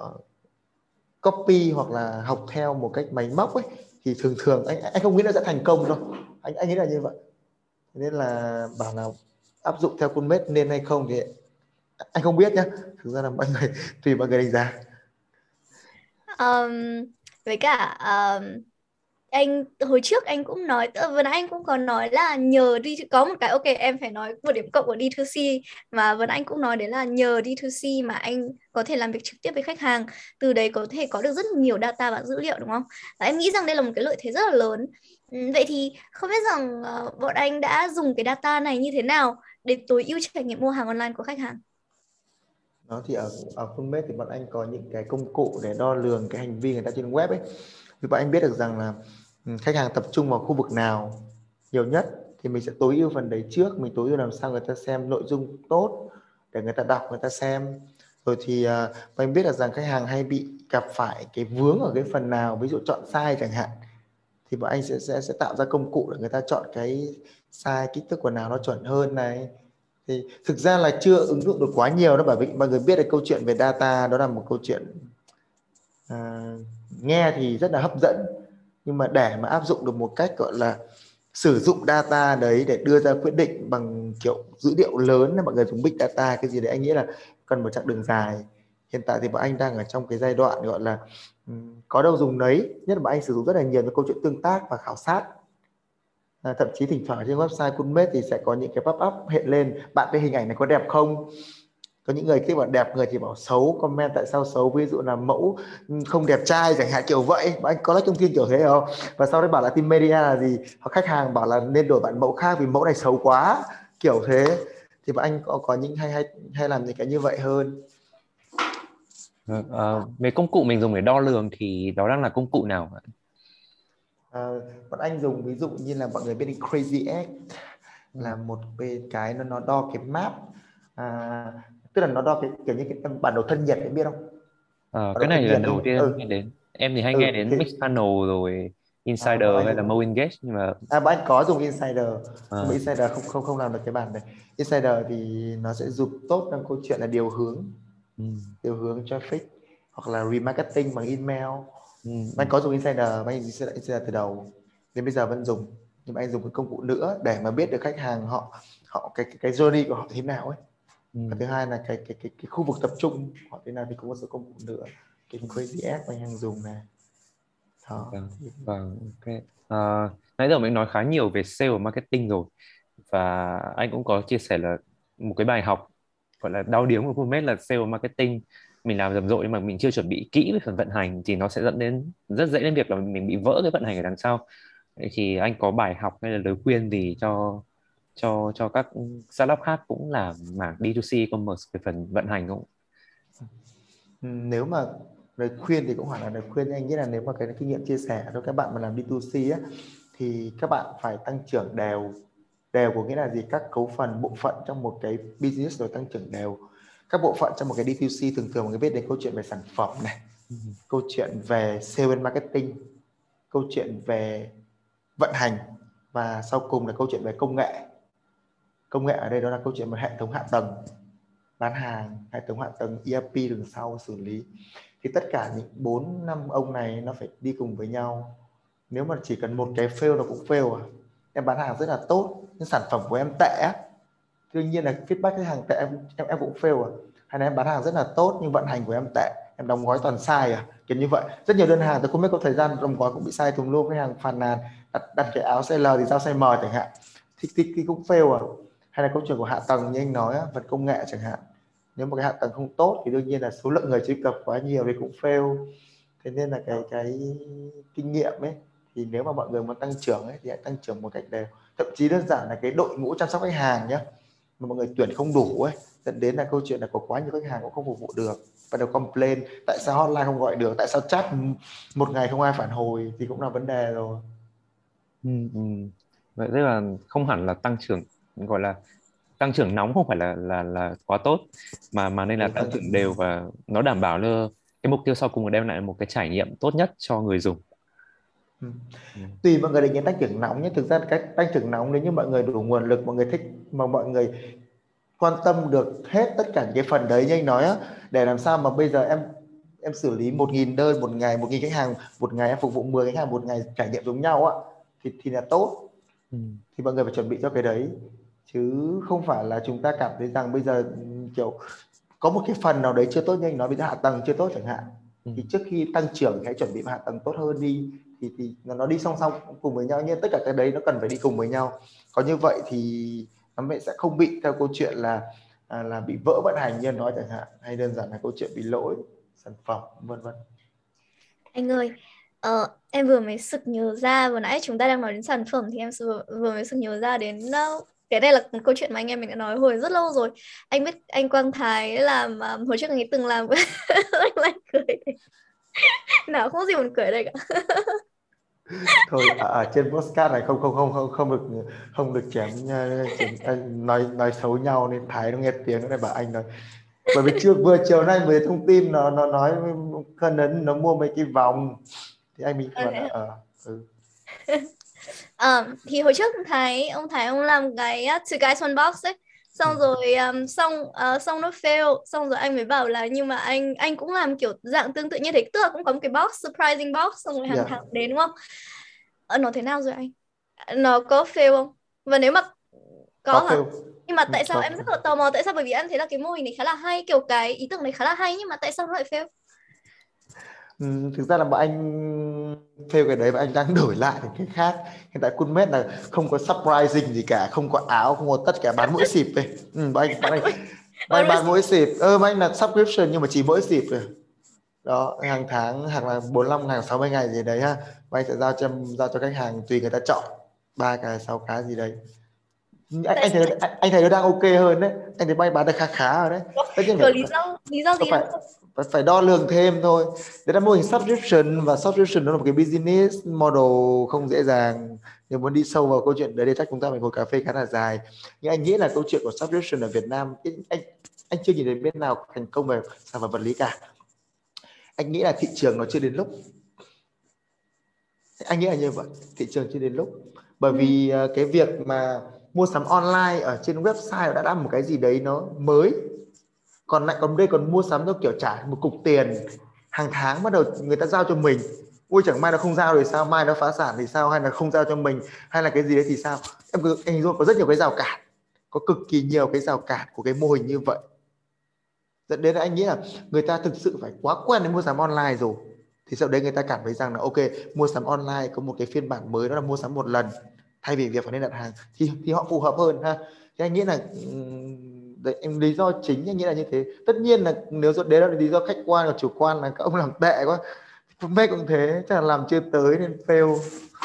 copy hoặc là học theo một cách máy móc ấy thì thường thường anh anh không nghĩ là sẽ thành công đâu, anh anh nghĩ là như vậy. Thế nên là bảo là áp dụng theo Coolmate nên hay không thì anh không biết nhá, thực ra là mọi người tùy mọi người đánh giá. Ờm, với cả ờm, anh hồi trước anh cũng nói ờ, vừa nãy anh cũng có nói là nhờ đi có một cái, ok em phải nói một điểm cộng của đê hai xê mà vừa nãy anh cũng nói đấy là nhờ đê hai xê mà anh có thể làm việc trực tiếp với khách hàng, từ đấy có thể có được rất nhiều data và dữ liệu đúng không? Và em nghĩ rằng đây là một cái lợi thế rất là lớn. Ừ, vậy thì không biết rằng ờ, bọn anh đã dùng cái data này như thế nào để tối ưu trải nghiệm mua hàng online của khách hàng? Đó thì ở ở Coolmate thì bọn anh có những cái công cụ để đo lường cái hành vi người ta trên web ấy, thì bọn anh biết được rằng là ừ, khách hàng tập trung vào khu vực nào nhiều nhất thì mình sẽ tối ưu phần đấy trước, mình tối ưu làm sao người ta xem nội dung tốt để người ta đọc, người ta xem. Rồi thì uh, bọn anh biết được rằng khách hàng hay bị gặp phải cái vướng ở cái phần nào, ví dụ chọn size chẳng hạn, thì bọn anh sẽ sẽ sẽ tạo ra công cụ để người ta chọn cái size kích thước quần áo nó chuẩn hơn này. Thì thực ra là chưa ứng dụng được quá nhiều đó, bởi vì mọi người biết được câu chuyện về data đó là một câu chuyện à, nghe thì rất là hấp dẫn, nhưng mà để mà áp dụng được một cách gọi là sử dụng data đấy để đưa ra quyết định bằng kiểu dữ liệu lớn, là mọi người dùng big data cái gì đấy, anh nghĩ là cần một chặng đường dài. Hiện tại thì bọn anh đang ở trong cái giai đoạn gọi là um, có đâu dùng đấy, nhất là bọn anh sử dụng rất là nhiều cái câu chuyện tương tác và khảo sát. À, thậm chí thỉnh thoảng trên website Coolmate thì sẽ có những cái pop up hiện lên, bạn cái hình ảnh này có đẹp không, Có những người khi bảo đẹp người thì bảo xấu, comment tại sao xấu, ví dụ là mẫu không đẹp trai chẳng hạn kiểu vậy. Bọn anh có like thông tin kiểu thế không? Và sau đấy bảo là team media là gì, hoặc khách hàng bảo là nên đổi bạn mẫu khác vì mẫu này xấu quá kiểu thế. Thì bọn anh có, có những hay hay hay làm những cái như vậy hơn. Ờ, ờ, về công cụ mình dùng để đo lường thì đó đang là công cụ nào ạ? À, bọn anh dùng ví dụ như là mọi người biết đi Crazy X Ừ. là một bên cái nó nó đo cái map, à, tức là nó đo cái kiểu như cái bản đồ thân nhiệt, em biết không? Ờ, Bản cái đồ này thân thì nhiệt lần đầu đấy. tiên Ừ, nghe đến. Em thì hay nghe ừ đến thì Mixpanel rồi à, Insider bọn anh hay là dùng, Mo Engage, nhưng mà à, bọn anh có dùng Insider nhưng mà ờ, Insider không không không làm được cái bản này. Insider thì nó sẽ giúp tốt trong câu chuyện là điều hướng, ừ, điều hướng traffic hoặc là remarketing bằng email. ừ, Anh ừ, có dùng Insider, anh dùng Insider, Insider từ đầu đến bây giờ vẫn dùng, nhưng mà anh dùng cái công cụ nữa để mà biết được khách hàng họ họ cái cái, cái journey của họ thế nào ấy. ừ, Và thứ hai là cái cái cái, cái khu vực tập trung họ thế nào thì cũng có số công cụ nữa, cái ừ. Crazy X anh đang dùng này đó. Vâng, vâng, ok. Ờ, nãy giờ mình nói khá nhiều về sale và marketing rồi, và anh cũng có chia sẻ là một cái bài học gọi là đau điếng của Coolmate là sale và marketing mình làm rầm rộ nhưng mà mình chưa chuẩn bị kỹ về phần vận hành thì nó sẽ dẫn đến rất dễ đến việc là mình bị vỡ cái vận hành ở đằng sau. Vậy thì anh có bài học hay là lời khuyên gì cho cho cho các startup khác cũng làm mảng đê hai xê e-commerce về phần vận hành không? Ừ, nếu mà lời khuyên thì cũng hẳn là lời khuyên, anh nghĩ là nếu mà cái kinh nghiệm chia sẻ cho các bạn mà làm đê hai xê á, thì các bạn phải tăng trưởng đều. Đều có nghĩa là gì? Các cấu phần bộ phận trong một cái business rồi tăng trưởng đều. Các bộ phận trong một cái đê hai xê thường thường mọi người biết đến câu chuyện về sản phẩm này, Ừ. câu chuyện về sale and marketing, câu chuyện về vận hành, và sau cùng là câu chuyện về công nghệ. Công nghệ ở đây đó là câu chuyện về hệ thống hạ tầng bán hàng, hệ thống hạ tầng e rờ pê đằng sau xử lý. Thì tất cả những bốn năm ông này nó phải đi cùng với nhau. Nếu mà chỉ cần một cái fail nó cũng fail à. Em bán hàng rất là tốt nhưng sản phẩm của em tệ, đương nhiên là feedback khách hàng tệ em, em em cũng fail à. Hay là em bán hàng rất là tốt nhưng vận hành của em tệ, em đóng gói toàn sai à, kiểu như vậy. Rất nhiều đơn hàng tôi không biết có thời gian đóng gói cũng bị sai tùm lum, khách hàng phàn nàn đặt, đặt cái áo size L thì giao size M chẳng hạn, thì, thì, thì cũng fail à. Hay là câu chuyện của hạ tầng như anh nói, vật công nghệ chẳng hạn, nếu mà cái hạ tầng không tốt thì đương nhiên là số lượng người truy cập quá nhiều thì cũng fail. Thế nên là cái cái kinh nghiệm ấy, thì nếu mà mọi người muốn tăng trưởng ấy thì hãy tăng trưởng một cách đều. Thậm chí đơn giản là cái đội ngũ chăm sóc khách hàng nhé, mà mọi người tuyển không đủ ấy, dẫn đến là câu chuyện là có quá nhiều khách hàng cũng không phục vụ được và đều complain tại sao hotline không gọi được, tại sao chat một ngày không ai phản hồi, thì cũng là vấn đề rồi. Ừ, ừ. Vậy tức là không hẳn là tăng trưởng, gọi là tăng trưởng nóng không phải là là là quá tốt, mà mà nên là Ừ, tăng tăng trưởng đều và nó đảm bảo là cái mục tiêu sau cùng là đem lại một cái trải nghiệm tốt nhất cho người dùng. ừ. Ừ. Tùy mọi người định nghĩa tăng trưởng nóng nhé. Thực ra cái tăng trưởng nóng nếu như mọi người đủ nguồn lực, mọi người thích mà mọi người quan tâm được hết tất cả những cái phần đấy như anh nói á, để làm sao mà bây giờ em em xử lý một nghìn đơn một ngày, một nghìn khách hàng một ngày, em phục vụ mười khách hàng một ngày, trải nghiệm giống nhau á, thì thì là tốt. Ừ. Thì mọi người phải chuẩn bị cho cái đấy, chứ không phải là chúng ta cảm thấy rằng bây giờ kiểu có một cái phần nào đấy chưa tốt, như anh nói bây giờ hạ tầng chưa tốt chẳng hạn, Ừ. thì trước khi tăng trưởng hãy chuẩn bị hạ tầng tốt hơn đi, thì thì nó đi song song cùng với nhau, nhưng tất cả cái đấy nó cần phải đi cùng với nhau. Có như vậy thì nó sẽ không bị theo câu chuyện là à, là bị vỡ vận hành như anh nói chẳng hạn, hay đơn giản là câu chuyện bị lỗi sản phẩm vân vân. Anh ơi, ờ, em vừa mới sực nhớ ra, vừa nãy chúng ta đang nói đến sản phẩm thì em vừa, vừa mới sực nhớ ra đến uh, cái này là một câu chuyện mà anh em mình đã nói hồi rất lâu rồi. Anh biết anh Quang Thái làm um, hồi trước anh ấy từng làm anh lại cười đấy. Nào không có gì buồn cười ở đây cả. Thôi ở, ở trên podcast này không không không không không được không được chém, chém nói nói xấu nhau nên Thái nó nghe tiếng nó lại bảo anh nói, bởi vì chưa vừa chiều nay mới thông tin nó nó nói Cân Ấn nó mua mấy cái vòng, thì anh mình Ờ, bảo thế là hả? ờ ừ. Ờ, thì hồi trước ông Thái ông Thái ông làm cái uh, Two Guys One Box ấy, Ừ. xong rồi um, xong uh, xong nó fail, xong rồi anh mới bảo là nhưng mà anh anh cũng làm kiểu dạng tương tự như thế, tức là cũng có một cái box surprising box, xong rồi hàng Yeah. tháng đến đúng không? Ờ, nó thế nào rồi anh? Nó có fail không? Và nếu mà có Có hả? fail. Nhưng mà Ừ, tại sao có em rất fail. là tò mò, tại sao? Bởi vì em thấy là cái mô hình này khá là hay, kiểu cái ý tưởng này khá là hay, nhưng mà tại sao nó lại fail? Ừ, thực ra là bọn anh fail cái đấy và anh đang đổi lại thành cái khác. Hiện tại Coolmate là không có surprising gì cả, không có áo, không có tất cả, bán mỗi xịp ấy. Ừ, bọn anh bọn anh Mà anh One bán mỗi dịp, ơ mà anh là subscription nhưng mà chỉ mỗi dịp rồi. Đó, hàng tháng hoặc là bốn mươi lăm ngày, sáu mươi ngày gì đấy ha. Và anh sẽ giao cho giao cho khách hàng tùy người ta chọn ba cái, sáu cái gì đấy. Anh tại anh thấy anh, anh thấy nó đang ok hơn đấy. Anh thấy bay bán được khá khá rồi đấy. Tất nhiên có phải lý do lý do có gì đâu. phải phải phải đo lường thêm thôi. Đấy là mô hình subscription, và subscription nó là một cái business model không dễ dàng. Nếu muốn đi sâu vào câu chuyện đấy thì chắc chúng ta phải ngồi cà phê khá là dài. Nhưng anh nghĩ là câu chuyện của subscription ở Việt Nam, anh anh chưa nhìn thấy bên nào thành công về sản phẩm vật lý cả. Anh nghĩ là thị trường nó chưa đến lúc. Anh nghĩ là như vậy, thị trường chưa đến lúc. Bởi Ừ. vì uh, cái việc mà mua sắm online ở trên website đã là một cái gì đấy nó mới. Còn lại còn đây còn mua sắm theo kiểu trả một cục tiền hàng tháng, bắt đầu người ta giao cho mình. Ui chẳng may nó không giao thì sao, mai nó phá sản thì sao, hay là không giao cho mình, hay là cái gì đấy thì sao. Em cứ hình dung có rất nhiều cái rào cản, có cực kỳ nhiều cái rào cản của cái mô hình như vậy. Dẫn đến là anh nghĩ là người ta thực sự phải quá quen với mua sắm online rồi, thì sau đấy người ta cảm thấy rằng là ok, mua sắm online có một cái phiên bản mới, đó là mua sắm một lần thay vì việc phải nên đặt hàng, thì thì họ phù hợp hơn ha. Thì anh nghĩ là đấy, em lý do chính anh nghĩ là như thế. Tất nhiên là nếu đấy là lý do khách quan và chủ quan là các ông làm tệ quá, Fullmex cũng thế, chắc là làm chưa tới nên fail.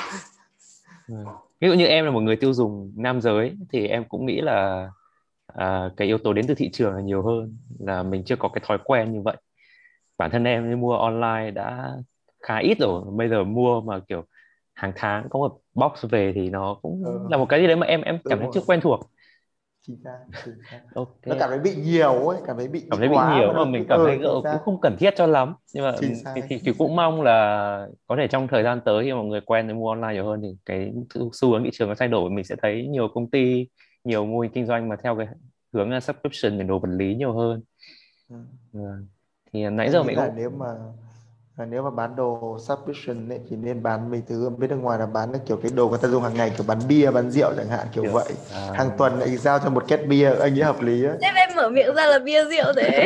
Ví dụ như em là một người tiêu dùng nam giới thì em cũng nghĩ là à, cái yếu tố đến từ thị trường là nhiều hơn, là mình chưa có cái thói quen như vậy. Bản thân em đi mua online đã khá ít rồi, bây giờ mua mà kiểu hàng tháng có một box về thì nó cũng Ờ, là một cái gì đấy mà em em cảm đúng thấy rồi, chưa quen thuộc. chính xác, chính xác. Ok, Nó cảm thấy bị nhiều ấy, cảm thấy bị cảm bị thấy bị quá nhiều mà mà đôi mình khi cảm ờ thấy chính cũng xác, không cần thiết cho lắm, nhưng mà chính xác, thì, thì, thì chính xác. cũng mong là có thể trong thời gian tới khi mọi người quen với mua online nhiều hơn thì cái xu xu hướng thị trường nó thay đổi, mình sẽ thấy nhiều công ty, nhiều mô hình kinh doanh mà theo cái hướng là subscription về đồ vật lý nhiều hơn. Ừ. Ừ. Thì nãy Anh giờ nghĩ mình là cũng nếu mà là nếu mà bán đồ subscription ấy, thì nên bán mấy thứ ở bên nước ngoài, là bán cái kiểu cái đồ người ta dùng hàng ngày, kiểu bán bia bán rượu chẳng hạn, kiểu được vậy. à, Hàng tuần lại giao cho một két bia, anh nghĩ hợp lý ấy. Thế em mở miệng ra là bia rượu thế.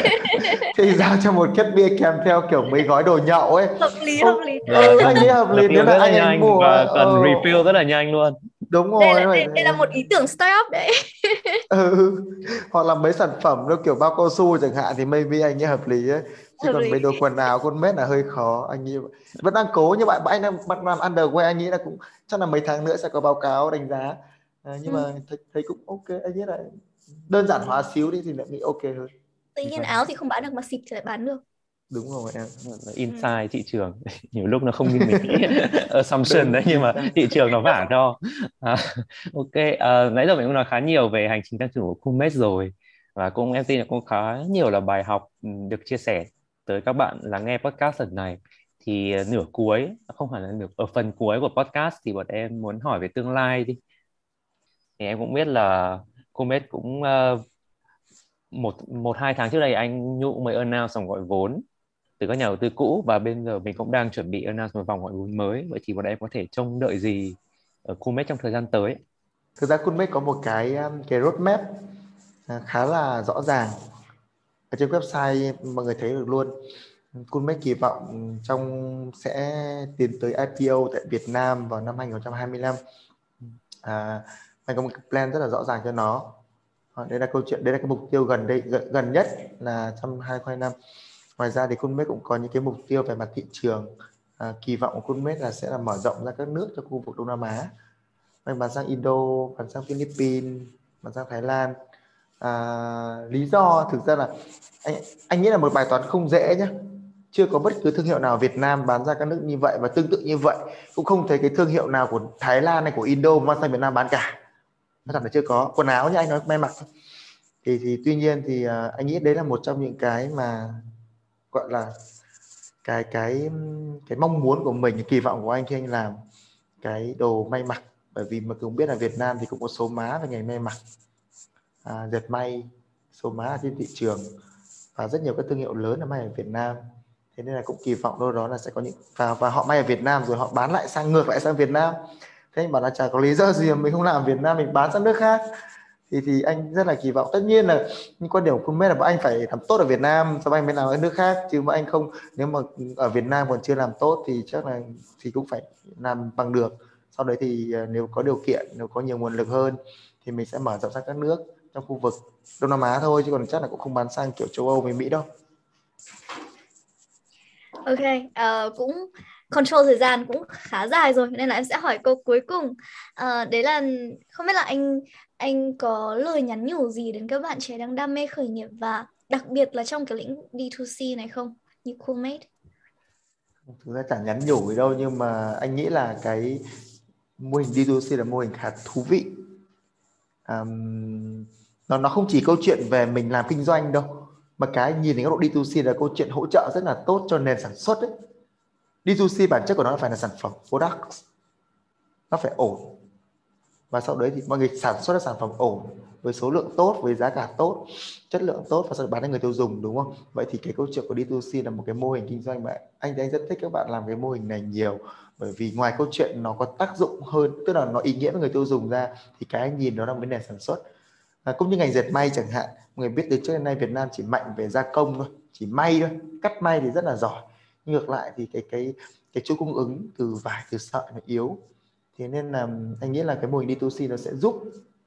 Thì giao cho một két bia kèm theo kiểu mấy gói đồ nhậu ấy. Hợp lý hợp Ô, lý. rồi ừ, anh nghĩ hợp lập lý nếu tiêu là rất là anh anh nhanh mua. và cần ờ, refill rất là nhanh luôn. Đúng Đây rồi là vậy. đây, đây là một ý tưởng startup đấy. Ừ. Hoặc là mấy sản phẩm nó kiểu bao cao su chẳng hạn thì maybe anh nghĩ hợp lý ấy. Chứ Hợp còn lý. mấy đồ quần áo con mét là hơi khó, anh nghĩ vậy. Vẫn đang cố, như bạn bạn anh đang bắt làm underwear, anh nghĩ là cũng chắc là mấy tháng nữa sẽ có báo cáo đánh giá. À, nhưng Ừ. mà thấy, thấy cũng ok, anh nghĩ là đơn giản hóa xíu đi thì lại nghĩ ok hơn. Tự nhiên Vâng. áo thì không bán được mà xịt thì lại bán được. Đúng rồi em. Ừ. Insight thị trường nhiều lúc nó không như mình nghĩ. Assumption Đúng đấy, nhưng chính mà xác. thị trường nó vả cho. À, ok, à, nãy giờ mình cũng nói khá nhiều về hành trình tăng trưởng của Coolmate rồi, và cũng em tin là cũng khá nhiều là bài học ừ, được chia sẻ tới các bạn lắng nghe podcast lần này. Thì ờ, nửa cuối, không phải là nửa, ở phần cuối của podcast thì bọn em muốn hỏi về tương lai đi. Thì em cũng biết là Coolmate cũng ờ, một một hai tháng trước đây anh Nhu mới announce xong gọi vốn từ các nhà đầu tư cũ, và bây giờ mình cũng đang chuẩn bị announce một vòng gọi vốn mới. Vậy thì bọn em có thể trông đợi gì ở Coolmate trong thời gian tới? Thực ra Coolmate có một cái um, cái roadmap à, khá là rõ ràng ở trên website, mọi người thấy được luôn. Coolmate kỳ vọng trong sẽ tiến tới i pê o tại Việt Nam vào năm hai không hai lăm. À, mình có một cái plan rất là rõ ràng cho nó. À, đây là câu chuyện, đây là cái mục tiêu gần đây gần, gần nhất là trong hai không hai năm. Ngoài ra thì Coolmate cũng có những cái mục tiêu về mặt thị trường. À, kỳ vọng của Coolmate là sẽ là mở rộng ra các nước trong khu vực Đông Nam Á. Mình bán sang Indo, bán sang Philippines, bán sang Thái Lan. À, lý do thực ra là anh anh nghĩ là một bài toán không dễ nhé. Chưa có bất cứ thương hiệu nào Việt Nam bán ra các nước như vậy, và tương tự như vậy cũng không thấy cái thương hiệu nào của Thái Lan hay của Indo mang sang Việt Nam bán cả. Nó thật là chưa có. Quần áo như anh nói may mặc thì thì tuy nhiên thì uh, anh nghĩ đấy là một trong những cái mà gọi là cái cái cái mong muốn của mình, cái kỳ vọng của anh khi anh làm cái đồ may mặc. Bởi vì mà cũng biết là Việt Nam thì cũng có số má về ngành may mặc, à, dệt may, số má ở trên thị trường, và rất nhiều các thương hiệu lớn là may ở Việt Nam. Thế nên là cũng kỳ vọng đâu đó là sẽ có những và và họ may ở Việt Nam rồi họ bán lại sang, ngược lại sang Việt Nam. Thế anh bảo là chả có lý do gì mà mình không làm ở Việt Nam, mình bán sang nước khác. Thì thì anh rất là kỳ vọng. Tất nhiên là những quan điểm của Coolmate là bọn anh phải làm tốt ở Việt Nam, sau anh mới làm ở nước khác, chứ mà anh không, nếu mà ở Việt Nam còn chưa làm tốt thì chắc là thì cũng phải làm bằng được. Sau đấy thì nếu có điều kiện, nếu có nhiều nguồn lực hơn thì mình sẽ mở rộng sang các nước trong khu vực Đông Nam Á thôi, chứ còn chắc là cũng không bán sang kiểu châu Âu với Mỹ đâu. Ok, ờ, cũng control thời gian cũng khá dài rồi nên là em sẽ hỏi câu cuối cùng. Ờ, đấy là không biết là anh anh có lời nhắn nhủ gì đến các bạn trẻ đang đam mê khởi nghiệp và đặc biệt là trong cái lĩnh vực D hai C này không, như Coolmate? Thực ra chẳng nhắn nhủ gì đâu, nhưng mà anh nghĩ là cái mô hình D hai C là mô hình khá thú vị. Um, nó nó không chỉ câu chuyện về mình làm kinh doanh đâu, mà cái nhìn đến góc độ D hai C là câu chuyện hỗ trợ rất là tốt cho nền sản xuất ấy. D hai C bản chất của nó phải là sản phẩm, product, nó phải ổn, và sau đấy thì mọi người sản xuất ra sản phẩm ổn với số lượng tốt, với giá cả tốt, chất lượng tốt, và sau đó bán cho người tiêu dùng, đúng không? Vậy thì cái câu chuyện của D hai C là một cái mô hình kinh doanh mà anh anh rất thích các bạn làm cái mô hình này nhiều, bởi vì ngoài câu chuyện nó có tác dụng hơn, tức là nó ý nghĩa với người tiêu dùng ra, thì cái anh nhìn đó là một nền sản xuất. À, cũng như ngành dệt may chẳng hạn, mọi người biết từ trước đến nay Việt Nam chỉ mạnh về gia công thôi, chỉ may thôi, cắt may thì rất là giỏi. Ngược lại thì cái cái cái chuỗi cung ứng từ vải, từ sợi nó yếu. Thế nên là anh nghĩ là cái mô hình D hai C nó sẽ giúp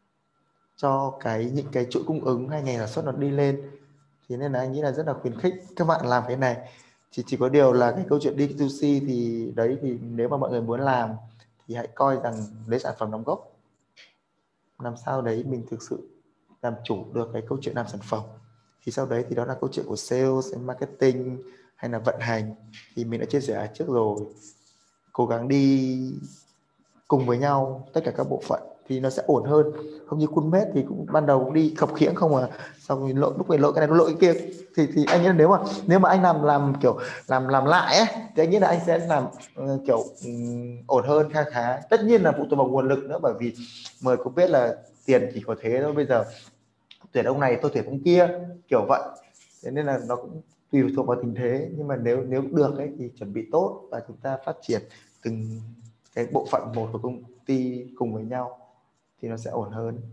cho cái những cái chuỗi cung ứng hay ngành sản xuất nó đi lên. Thế nên là anh nghĩ là rất là khuyến khích các bạn làm cái này. Chỉ chỉ có điều là cái câu chuyện D hai C thì đấy, thì nếu mà mọi người muốn làm thì hãy coi rằng lấy sản phẩm đóng gốc, làm sao đấy mình thực sự làm chủ được cái câu chuyện làm sản phẩm, thì sau đấy thì đó là câu chuyện của sales, marketing hay là vận hành, thì mình đã chia sẻ trước rồi. Cố gắng đi cùng với nhau tất cả các bộ phận thì nó sẽ ổn hơn. Không như Coolmate thì cũng ban đầu cũng đi khập khiễng không à, xong rồi lỗi lúc này lỗi cái này lỗi cái kia, thì thì anh nghĩ là nếu mà nếu mà anh làm làm kiểu làm làm lại ấy, thì anh nghĩ là anh sẽ làm uh, kiểu um, ổn hơn khá khá. Tất nhiên là phụ thuộc vào nguồn lực nữa, bởi vì mời cũng biết là tiền chỉ có thế thôi, bây giờ tuyển ông này tôi tuyển ông kia, kiểu vậy. Thế nên là nó cũng tùy thuộc vào tình thế, nhưng mà nếu nếu được ấy thì chuẩn bị tốt và chúng ta phát triển từng cái bộ phận một của công ty cùng với nhau thì nó sẽ ổn hơn.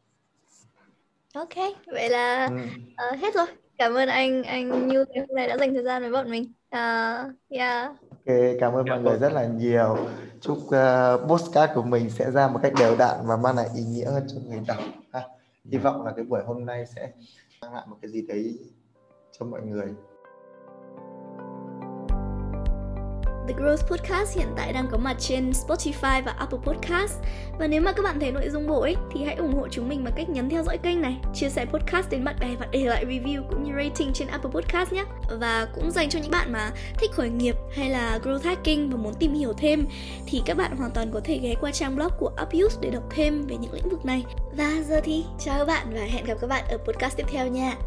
Ok, vậy là ừ. uh, hết rồi. Cảm ơn anh anh Như ngày hôm nay đã dành thời gian với bọn mình. Uh, yeah. Ok, cảm ơn Dạ mọi người vâng. rất là nhiều. Chúc uh, podcast của mình sẽ ra một cách đều đặn và mang lại ý nghĩa hơn cho người đọc. Ha. Hy vọng là cái buổi hôm nay sẽ mang lại một cái gì đấy cho mọi người. The Growth Podcast hiện tại đang có mặt trên Spotify và Apple Podcast. Và nếu mà các bạn thấy nội dung bổ ích thì hãy ủng hộ chúng mình bằng cách nhấn theo dõi kênh này, chia sẻ podcast đến bạn bè và để lại review cũng như rating trên Apple Podcast nhé. Và cũng dành cho những bạn mà thích khởi nghiệp hay là growth hacking và muốn tìm hiểu thêm thì các bạn hoàn toàn có thể ghé qua trang blog của Upuse để đọc thêm về những lĩnh vực này. Và giờ thì chào các bạn và hẹn gặp các bạn ở podcast tiếp theo nha.